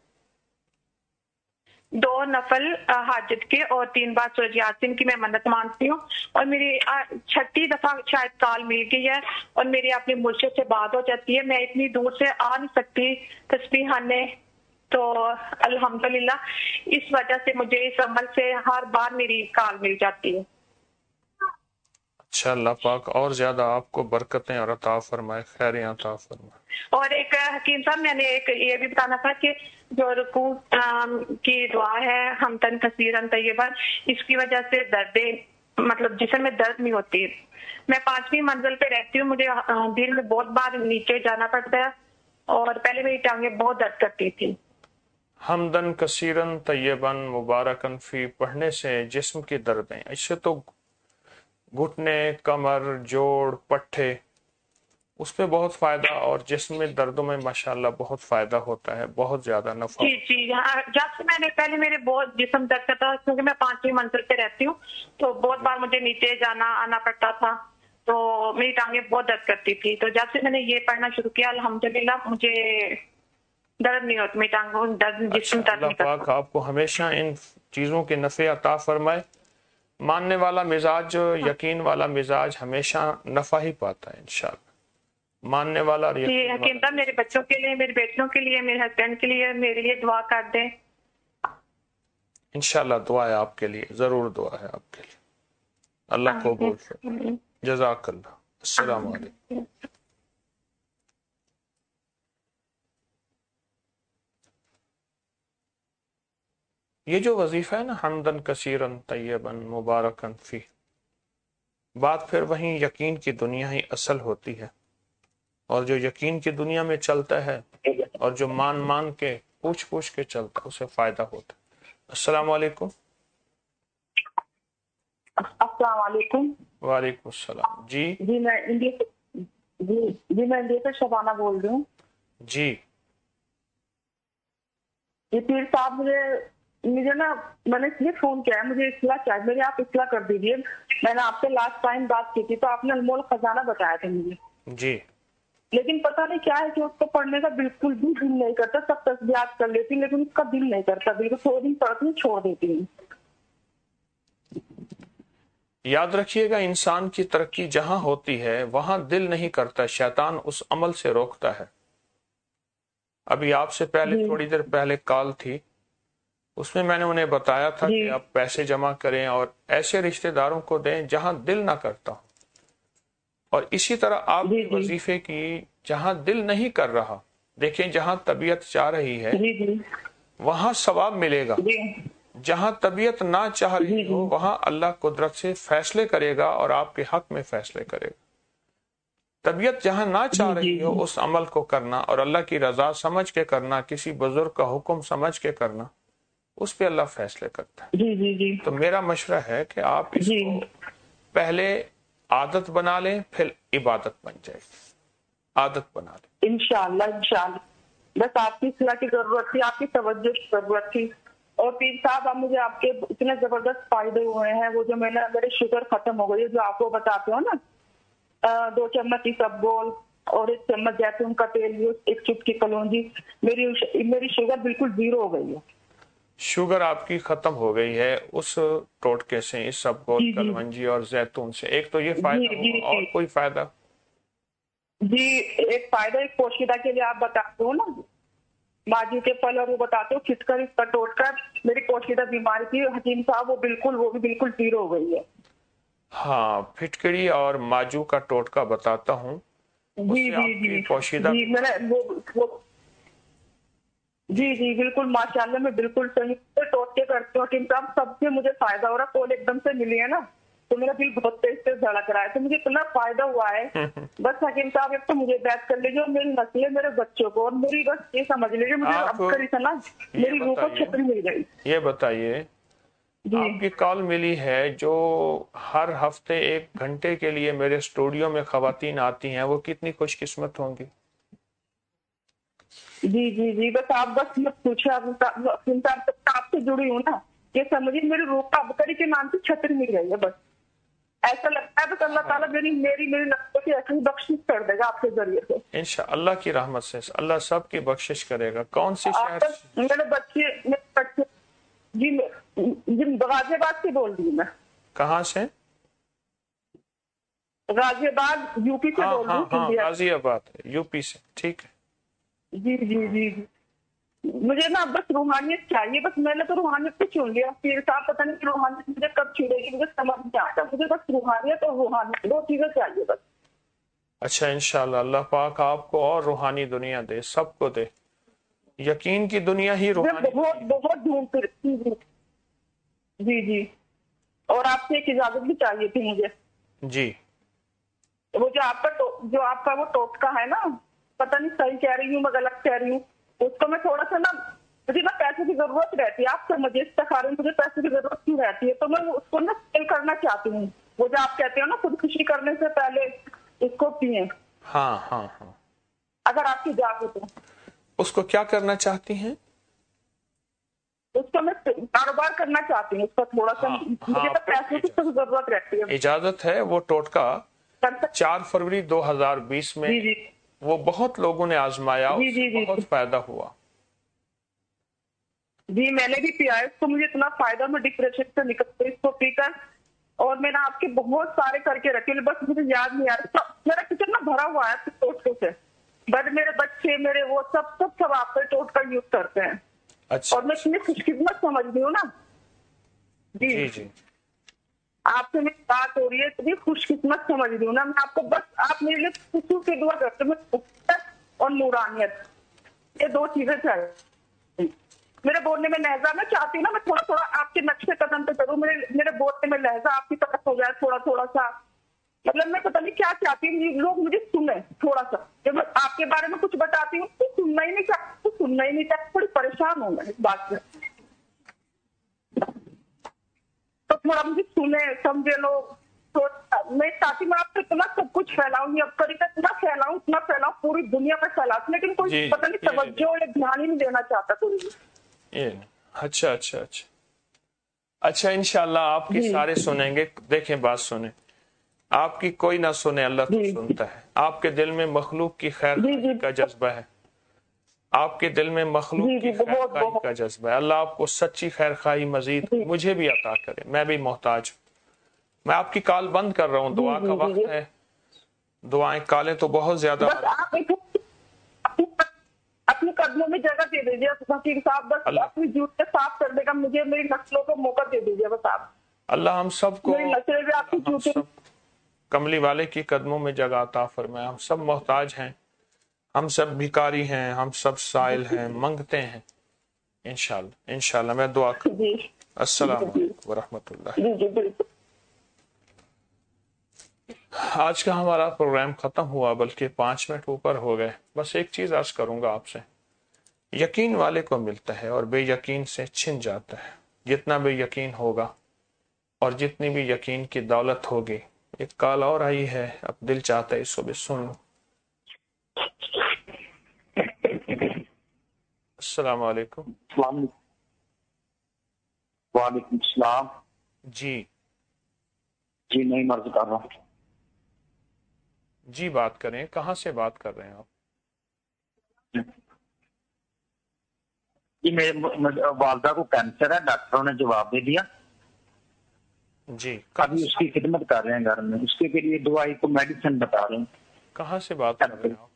C: دو نفل حاجت کے اور تین بار سورت یاسین کی میں منت مانتی ہوں، اور میری چھٹی دفعہ شاید کال مل گئی ہے، اور میری اپنی مرشد سے بات ہو جاتی ہے۔ میں اتنی دور سے آ نہیں سکتی تسبیح خانے، تو الحمدللہ اس وجہ سے مجھے اس عمل سے ہر بار میری کال مل جاتی ہے۔
B: اچھا، اللہ پاک اور زیادہ آپ کو برکتیں اور عطا فرمائے، خیریں عطا فرمائے۔
C: اور ایک حکیم صاحب میں نے ایک یہ بھی بتانا تھا کہ جو رکوع کی دعا ہے حمدن کثیرن طیبن، اس کی وجہ سے درد مطلب جسم میں درد نہیں ہوتی۔ میں پانچویں منزل پہ رہتی ہوں، مجھے دن میں بہت بار نیچے جانا پڑتا ہے، اور پہلے میری ٹانگیں بہت درد کرتی تھی۔
B: حمدن کثیرن طیبن مبارکن فی پڑھنے سے جسم کی دردیں، اس سے تو گھٹنے، کمر، جوڑ، پٹھے उस पे बहुत फायदा, और जिस्म में दर्दों में माशाल्लाह बहुत फायदा होता है, बहुत ज्यादा नफा।
C: जी जी हाँ, जब से मैंने पहले मेरे बहुत जिस्म दर्द करता था, क्योंकि मैं पांचवी मंजिल पे रहती हूँ, तो बहुत बार मुझे नीचे जाना आना पड़ता था, तो मेरी टांगें बहुत दर्द करती थी। तो जब से मैंने ये पढ़ना शुरू किया, अल्हम्दुलिल्लाह मुझे दर्द नहीं होती, मेरी टांगों दर्द जिस्म दर्द नहीं करता।
B: पाक आपको हमेशा इन चीजों के नफे अता फरमाए। मानने वाला मिजाज, यकीन वाला मिजाज हमेशा नफा ही पाता है इंशाल्लाह। मानने वाला और
C: जी हकीम साहब, मेरे बच्चों के लिए, मेरी बेटियों के लिए, मेरे हस्बैंड के लिए, मेरे लिए दुआ कर दें।
B: इंशाल्लाह दुआ है आपके लिए, जरूर दुआ है आपके लिए। अल्लाह कबूल फरमाए। जज़ाकल्लाह। अस्सलाम वालेकुम। ये जो वजीफा है ना, हमदन कसीरन तय्यबन मुबारकन फी, बात फिर वहीं यकीन की दुनिया ही असल होती है। और जो यकीन की दुनिया में चलता है और जो मान मान के पूछ पूछ के चलता है, उसे फायदा होता है। अस्सलाम वालेकुम।
J: अस्सलाम वालेकुम।
B: वालेकुम अस्सलाम। जी
J: जी मैं इंडिया से जी जी मैं इंडिया से शबाना बोल रही हूँ।
B: जी
J: ये पीर साहब, मुझे मुझे ना मैंने इसलिए फोन किया है, मुझे इस्लाह चाहिए, मेरी आप इस्लाह कर दीजिए। मैंने आपसे लास्ट टाइम बात की थी, तो आपने अनमोल खजाना बताया था मुझे
B: जी,
J: लेकिन पता नहीं क्या है कि उसको पढ़ने का बिल्कुल भी दिल नहीं करता। सब तस्बीहात कर लेती हूँ लेकिन उसका दिल नहीं करता, बिल्कुल थोड़ी पढ़ती हूँ छोड़ देती हूँ।
B: याद रखिएगा, इंसान की तरक्की जहां होती है वहां दिल नहीं करता, शैतान उस अमल से रोकता है। अभी आपसे पहले थोड़ी देर पहले कॉल थी, उसमें मैंने उन्हें बताया था कि आप पैसे जमा करें और ऐसे रिश्तेदारों को दें जहां दिल ना करता हो। और इसी तरह आप भी वजीफे की जहां दिल नहीं कर रहा, देखें जहां तबीयत चाह रही है वहां सवाब मिलेगा। जहां तबीयत ना चाह रही हो वहां अल्लाह कुदरत से फैसले करेगा और आपके हक में फैसले करेगा। तबीयत जहां ना चाह रही हो उस अमल को करना और अल्लाह की रजा समझ के करना, किसी बुजुर्ग का हुक्म समझ के करना, उस पे अल्लाह फैसले करता है।
J: जी जी जी।
B: तो मेरा मशवरा है कि आप इसको पहले आदत बना लें, फिर इबादत बन जाएगी। आदत बना लें
J: इंशाअल्लाह इंशाअल्लाह। बस आपकी सलाह की जरूरत थी, आपकी तवज्जो की जरूरत थी। और पीर साहब, अब मुझे आपके इतने जबरदस्त फायदे हुए हैं। वो जो मैंने मेरे शुगर खत्म हो गई है, जो आपको बताते हो ना, दो चम्मच इसबगोल और एक चम्मच जैतून का तेल, एक चुटकी कलौंजी, मेरी मेरी शुगर बिल्कुल जीरो हो गई है।
B: शुगर आपकी खत्म हो गई है उस टोटके से, इस सबगोल, कलवंजी और जैतून से। एक तो ये फायदा
J: जी, जी,
B: हुआ, और कोई फायदा?
J: जी एक फायदा, एक पोशीदा के लिए आप बताते हो ना, माजू के फल, और वो बताते हो खिटकर इसका टोटका, मेरी पोशीदा बीमारी थी हकीम साहब, वो बिल्कुल वो भी बिल्कुल जीरो हो गई है।
B: हाँ, फिटकड़ी और माजू का टोटका बताता हूँ।
J: जी जी जी
B: पोशीदा
J: जी मैंने वो, वो जी जी बिल्कुल माशाल्लाह, मैं बिल्कुल सही टोटके करती हूँ हकीम साहब, सबसे मुझे फायदा हो रहा। कॉल एकदम से मिली है ना, तो मेरा दिल बहुत तेज से धड़क रहा है, तो मुझे इतना फायदा हुआ है। बस हकीम साहब, एक तो मुझे बैठ कर लीजिए और मेरी नस्लें, मेरे बच्चों को, और मेरी बस ये समझ लीजिए, मुझे अब करी था ना, मेरी रूह को छतरी मिल गई।
B: ये बताइए, आपकी कॉल मिली है जो हर हफ्ते एक घंटे के लिए मेरे स्टूडियो में खवातीन आती हैं, वो कितनी खुशकिस्मत होंगी।
J: जी जी जी बस आप बस मत पूछे, आपसे जुड़ी हूँ ना, ये समझिए मेरी रूह का अबकरी के नाम से छतरी मिल गई है। बस ऐसा लगता है बस अल्लाह ताला मेरी मेरी मेरी नस्लों की ऐसी बख्शिश कर देगा आपके जरिए से
B: इंशाअल्लाह। अल्लाह की रहमत से अल्लाह सबकी बख्शिश करेगा। कौन सी शहर?
J: मेरे बच्चे मेरे बच्चे जी जी गाजियाबाद से बोल रही हूँ मैं।
B: कहाँ से?
J: गाजियाबाद यूपी से बोल रही हूँ।
B: हाँ, गाजियाबाद यूपी से, ठीक है।
J: जी जी जी जी मुझे ना बस रूहानियत चाहिए, बस मैंने तो रूहानियत को चुन लिया। पीर साहब पता नहीं रूहानियत मुझे कब छुड़ेगी, मुझे समझ नहीं आता। मुझे बस रूहानियत और रूहानियत दो चीजें चाहिए बस।
B: अच्छा, इंशाल्लाह अल्लाह पाक आपको और रूहानी दुनिया दे, सबको दे। यकीन की दुनिया ही रूहानी।
J: बहुत बहुत ढूंढती रहती हूँ। जी जी और आपसे एक इजाजत भी चाहिए थी मुझे।
B: जी।
J: वो जो आपका जो आपका वो टोटका है ना, पता नहीं सही कह रही हूँ मैं गलत कह रही हूँ, उसको मैं थोड़ा सा ना, मुझे ना पैसे की जरूरत रहती है। आप समझिए इस्तिखारे में मुझे पैसे की जरूरत क्यों रहती है, तो मैं उसको ना सेल करना चाहती हूँ। वो जो आप कहते हो ना खुदकुशी करने से पहले इसको पिए,
B: हाँ हाँ हाँ,
J: अगर आपकी इजाजत हो।
B: उसको क्या करना चाहती हैं?
J: उसको मैं कारोबार करना चाहती हूँ, उसका थोड़ा सा
B: हाँ,
J: मुझे
B: हाँ,
J: तो पैसों की सख्त जरूरत रहती है।
B: इजाजत है। वो टोटका चार फरवरी दो हजार बीस में
J: जी जी
B: वो बहुत लोगों ने आजमाया,
J: जी
B: उससे
J: जी जी
B: बहुत फायदा हुआ।
J: जी मैंने भी पिया है इसको, मुझे इतना फायदा, मैं डिप्रेशन से निकल इसको पीकर, और मैंने आपके बहुत सारे करके रखे, बस मुझे याद नहीं आ रहा। मेरा किचन ना भरा हुआ है टोटकों से, बट मेरे बच्चे मेरे वो सब सब सब आपका टोटका यूज करते हैं।
B: अच्छा,
J: और मैं इतनी खुशकिस्मत समझती हूँ ना जी,
B: जी जी,
J: आपसे मेरी बात हो रही है, इतनी खुशकिस्मत समझ रही हूँ ना मैं आपको। बस आप मेरे लिए खुशू की दुआ करते हैं और नूरानियत, ये दो चीजें चाहिए मेरे बोलने में। लहजा मैं चाहती हूँ ना मैं थोड़ा थोड़ा आपके नक्शे कदम पे करूँ, मेरे मेरे बोलने में लहजा आपकी तरफ हो जाए थोड़ा थोड़ा सा, मतलब मैं पता नहीं क्या चाहती हूँ, लोग मुझे सुने थोड़ा सा। जब मैं आपके बारे में कुछ बताती हूँ तो सुनना ही नहीं चाहती, तो सुनना ही नहीं चाहती, थोड़ी परेशान हूँ मैं इस बात से। तो थोड़ा मुझे सुने समझे लोग, तो मैं चाहती मैं आपसे इतना सब कुछ फैलाऊंगी, अब करीब इतना फैलाऊं इतना फैलाऊं पूरी दुनिया पर फैलाऊं, लेकिन कोई पता नहीं तवज्जो या ध्यान ही नहीं देना चाहता कोई।
B: ये अच्छा अच्छा अच्छा अच्छा, इंशाल्लाह आपकी सारे सुनेंगे। देखें, बात सुने, आपकी कोई ना सुने, अल्लाह तो सुनता है। आपके दिल में मखलूक की खैर का जज्बा है, आपके दिल में मखलूक की खैर खाई का जज्बा है। अल्लाह आपको सच्ची खैर खाई मजीद मुझे भी अता करे, मैं भी मोहताज हूँ। मैं आपकी कॉल बंद कर रहा हूँ, दुआ का वक्त है। दुआएं कालें तो बहुत ज्यादा,
J: अपने कदमों में जगह दे दीजिए फकीर साहब, बस अपनी जूते साफ करने का मुझे मेरी नस्लों को मौका दे दीजिए बस आप।
B: अल्लाह हम सबको,
J: मेरी नस्लें भी आपकी जूते
B: सब कमली वाले की कदमों में जगह अता फरमाए। हम सब मोहताज हैं, हम सब भिकारी हैं, हम सब साइल हैं, मंगते हैं। इंशाल्लाह इंशाल्लाह मैं दुआ करूँ। अस्सलाम वालेकुम व रहमतुल्लाह। आज का हमारा प्रोग्राम खत्म हुआ, बल्कि पांच मिनट ऊपर हो गए। बस एक चीज अर्ज करूंगा आपसे, यकीन वाले को मिलता है और बेयकीन से छिन जाता है। जितना बेयकीन होगा और जितनी भी यकीन की दौलत होगी। एक कॉल और आई है, अब दिल चाहता है इसको भी सुन लो। अस्सलाम वालेकुम।
K: वालेकुम सलाम।
B: जी
K: जी नहीं मर्ज कर रहा हूँ
B: जी, बात करें, कहाँ से बात कर रहे हैं आप?
K: जी मेरे वालदा को कैंसर है, डॉक्टरों ने जवाब दे दिया
B: जी।
K: अभी उसकी खिदमत कर रहे हैं घर में, उसके लिए दवाई को मेडिसिन बता रहे हैं।
B: कहाँ से बात कर रहे हैं आप?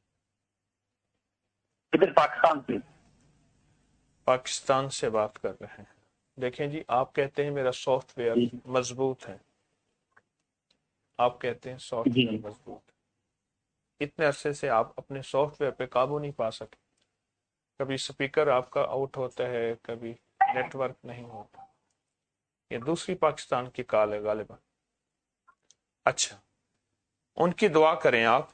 K: इधर पाकिस्तान से।
B: पाकिस्तान से बात कर रहे हैं। देखें जी, आप कहते हैं मेरा सॉफ्टवेयर मजबूत है, आप कहते हैं सॉफ्टवेयर मजबूत, इतने अरसे से आप अपने सॉफ्टवेयर पे काबू नहीं पा सके। कभी स्पीकर आपका आउट होता है, कभी नेटवर्क नहीं होता। ये दूसरी पाकिस्तान की कॉल है गालिबा। अच्छा, उनकी दुआ करें आप,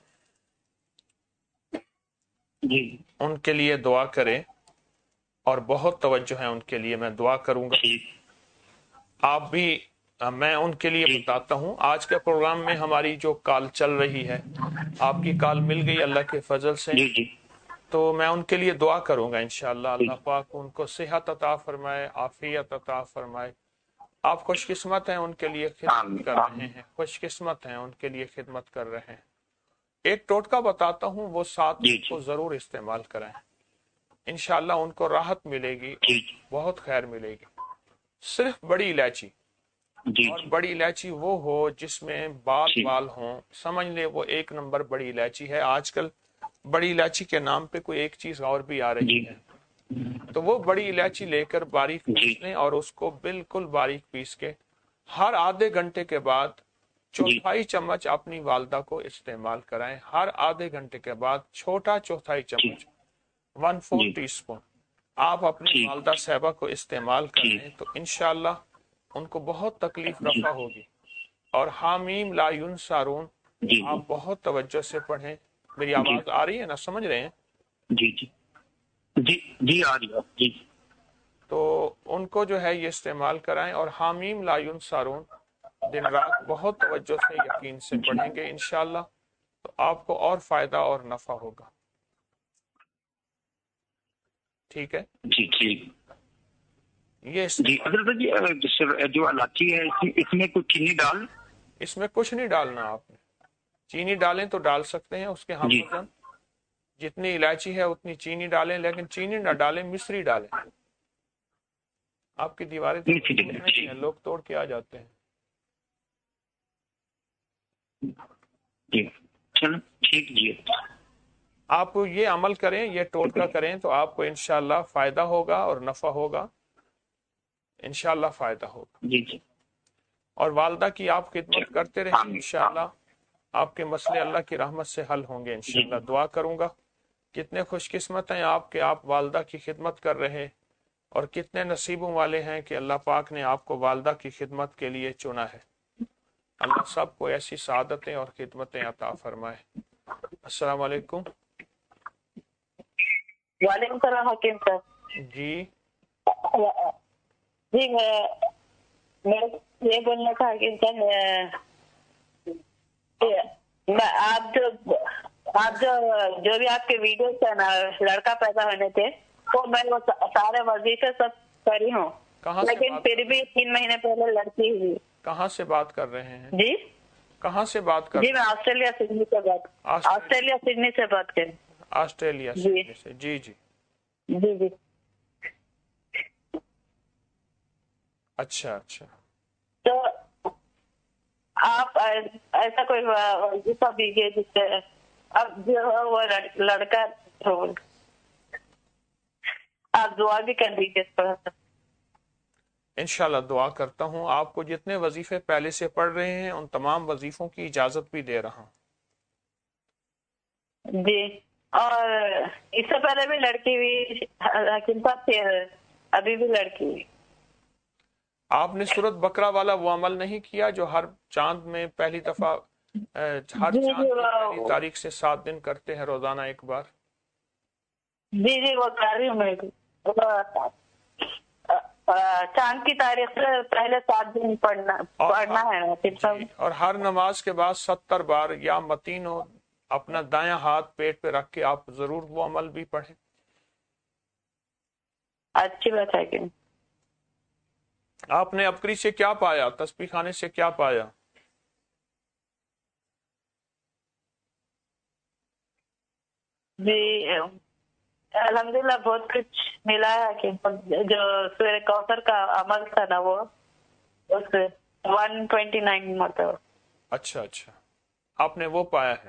K: जी
B: उनके लिए दुआ करें और बहुत तवज्जो है उनके लिए, मैं दुआ करूंगा। आप भी, मैं उनके लिए बताता हूं। आज के प्रोग्राम में हमारी जो कॉल चल रही है, आपकी कॉल मिल गई अल्लाह के फजल से,
K: जी जी।
B: तो मैं उनके लिए दुआ करूंगा इंशाअल्लाह। अल्लाह पाक उनको सेहत अता फरमाए, आफियत अता फरमाए। आप खुशकिस्मत हैं, उनके लिए खिदमत कर रहे हैं, खुशकिस्मत हैं, उनके लिए खिदमत कर रहे हैं। एक टोटका बताता हूं, वो साथ को जरूर इस्तेमाल करें, इंशाअल्लाह उनको राहत मिलेगी, बहुत खैर मिलेगी। सिर्फ बड़ी इलायची, और बड़ी इलायची वो हो जिसमें बाल बाल हों, समझ ले वो एक नंबर बड़ी इलायची है। आजकल बड़ी इलायची के नाम पे कोई एक चीज और भी आ रही है, तो वो बड़ी इलायची लेकर बारीक पीस लें और उसको बिल्कुल बारीक पीस के हर आधे घंटे के बाद चौथाई चम्मच अपनी वालदा को इस्तेमाल कराएं। हर आधे घंटे के बाद छोटा चौथाई चम्मच, वन फोर टी स्पून आप अपनी वालदा साहबा को इस्तेमाल करें, तो इंशाअल्लाह उनको बहुत तकलीफ रफा होगी। और हामीम ला युनसारून आप बहुत तवज्जो से पढ़ें। मेरी आवाज आ रही है ना, समझ रहे हैं?
K: जी जी जी जी आ रही है जी।
B: तो उनको जो है ये इस्तेमाल कराएं और हामीम ला युनसारून दिन रात बहुत तवज्जो से यकीन से पढ़ेंगे इंशाअल्लाह, तो آپ کو اور فائدہ اور نفع ہوگا. ٹھیک ہے
K: جی ٹھیک.
B: یہ
K: جی حضرت جی جو الائچی ہے اس میں کچھ چینی ڈال؟
B: اس میں کچھ نہیں ڈالنا. آپ نے چینی ڈالیں تو ڈال سکتے ہیں، اس کے ہم وزن جتنی الائچی ہے اتنی چینی ڈالیں، لیکن چینی نہ ڈالیں، مصری ڈالیں. آپ کی دیواریں تو لوگ توڑ کے آ جاتے ہیں.
K: جی چلو ٹھیک. جی
B: آپ یہ عمل کریں، یہ ٹوٹکا کریں تو آپ کو انشاءاللہ فائدہ ہوگا اور نفع ہوگا. انشاءاللہ فائدہ ہوگا.
K: جی جی.
B: اور والدہ کی آپ خدمت کرتے رہیں انشاءاللہ آپ کے مسئلے اللہ کی رحمت سے حل ہوں گے انشاءاللہ. دعا کروں گا. کتنے خوش قسمت ہیں آپ کہ آپ والدہ کی خدمت کر رہے، اور کتنے نصیبوں والے ہیں کہ اللہ پاک نے آپ کو والدہ کی خدمت کے لیے چنا ہے. اللہ سب کو ایسی سعادتیں اور خدمتیں عطا فرمائے. السلام علیکم.
L: وعلیکم السلام حکیم صاحب.
B: جی
L: جی میں میں یہ بولنا تھا حکیم صاحب، میں آپ جو آپ جو جو بھی آپ کے ویڈیوز ہیں نا لڑکا پیدا ہونے تھے، وہ میں وہ سارے وظیفے سب کری ہوں، لیکن پھر بھی تین مہینے پہلے لڑکی ہوئی.
B: کہاں سے بات کر رہے ہیں؟
L: جی
B: کہاں سے بات کر
L: جی میں آسٹریلیا سڈنی سے بات آسٹریلیا سڈنی سے بات کریں.
B: آسٹریلیا سڈنی سے. جی جی
L: جی جی.
B: اچھا اچھا.
L: تو آپ ایسا کوئی وظیفہ دیجیے جس سے اب جو ہے وہ لڑکا ہو، آپ دعا بھی کر دیجیے تھوڑا سا.
B: انشاءاللہ دعا کرتا ہوں. آپ کو جتنے وظیفے پہلے سے پڑھ رہے ہیں ان تمام وظیفوں کی اجازت بھی دے رہا ہوں.
L: جی. اور اس سے پہلے بھی لڑکی ہوئی حکیم صاحب تھے، ابھی بھی لڑکی ہوئی.
B: آپ نے سورت بقرہ والا وہ عمل نہیں کیا جو ہر چاند میں پہلی دفعہ ہر چاند کی پہلی تاریخ سے سات دن کرتے ہیں روزانہ ایک بار؟
L: جی جی وہ کر رہی ہوں میں. چاند کی تاریخ سے پہلے سات دن پڑھنا پڑھنا ہے.
B: جی. اور ہر نماز کے بعد ستر بار یا متین ہو اپنا دایاں ہاتھ پیٹ پہ رکھ کے آپ ضرور وہ عمل بھی پڑھیں.
L: اچھی بات ہے کہ
B: آپ نے ابکری سے کیا پایا؟ تسبیح خانے سے کیا پایا؟
L: جی الحمدللہ بہت کچھ ملا ہے کہ جو سورہ کوثر کا عمل تھا نا وہ اس سے ون ٹوینٹی نائن مرتبہ.
B: اچھا اچھا آپ نے وہ پایا ہے.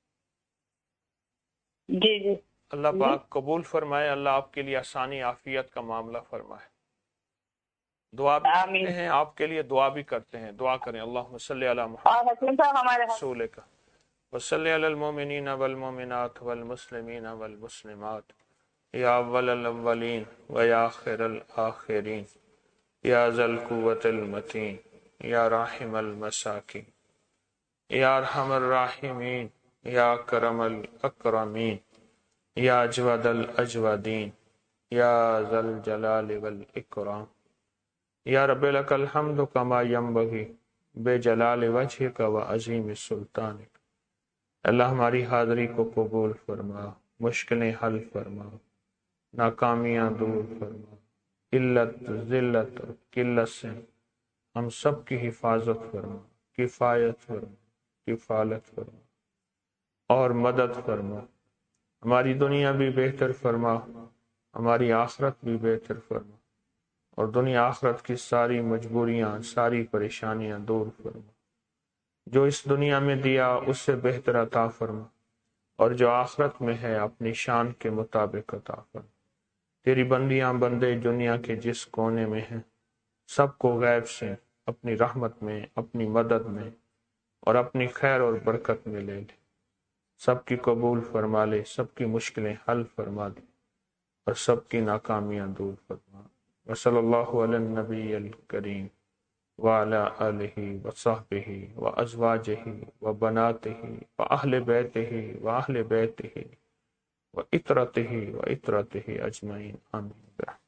L: جی جی.
B: اللہ پاک قبول فرمائے. اللہ آپ کے لیے آسانی عافیت کا معاملہ فرمائے. دعا بھی کرتے ہیں آپ کے لیے، دعا بھی کرتے ہیں. دعا کریں. اللہم صلی علی محمد رسول کا وصلی علی المؤمنین والمؤمنات والمسلمین والمسلمات یا اول الاولین و یا آخر الآخرین یا ذا القوة المتین یا راحم المساکین یا ارحم الراحمین یا کرم الاکرمین یا اجود الاجودین یا ذا الجلال والاکرام یا رب لک الحمد کما ینبغی بے جلال وجہک و عظیم سلطانک. اللہ ہماری حاضری کو قبول فرما، مشکلیں حل فرما، ناکامیاں دور فرما، قلت ذلت اور قلت سے ہم سب کی حفاظت فرما، کفایت فرما، کفالت فرما اور مدد فرما. ہماری دنیا بھی بہتر فرما، ہماری آخرت بھی بہتر فرما، اور دنیا آخرت کی ساری مجبوریاں، ساری پریشانیاں دور فرما. جو اس دنیا میں دیا اس سے بہتر عطا فرما، اور جو آخرت میں ہے اپنی شان کے مطابق عطا فرما. تیری بندیاں بندے دنیا کے جس کونے میں ہیں سب کو غیب سے اپنی رحمت میں، اپنی مدد میں اور اپنی خیر اور برکت میں لے لے. سب کی قبول فرما لے، سب کی مشکلیں حل فرما دے اور سب کی ناکامیاں دور فرما. وصلی اللہ علی النبی الکریم وعلی آلہ وصحبہ وازواجہ وبناتہ واہل بیتہ واہل بیتہ وعطرتہ وعطرتہ اجمعین. آمین.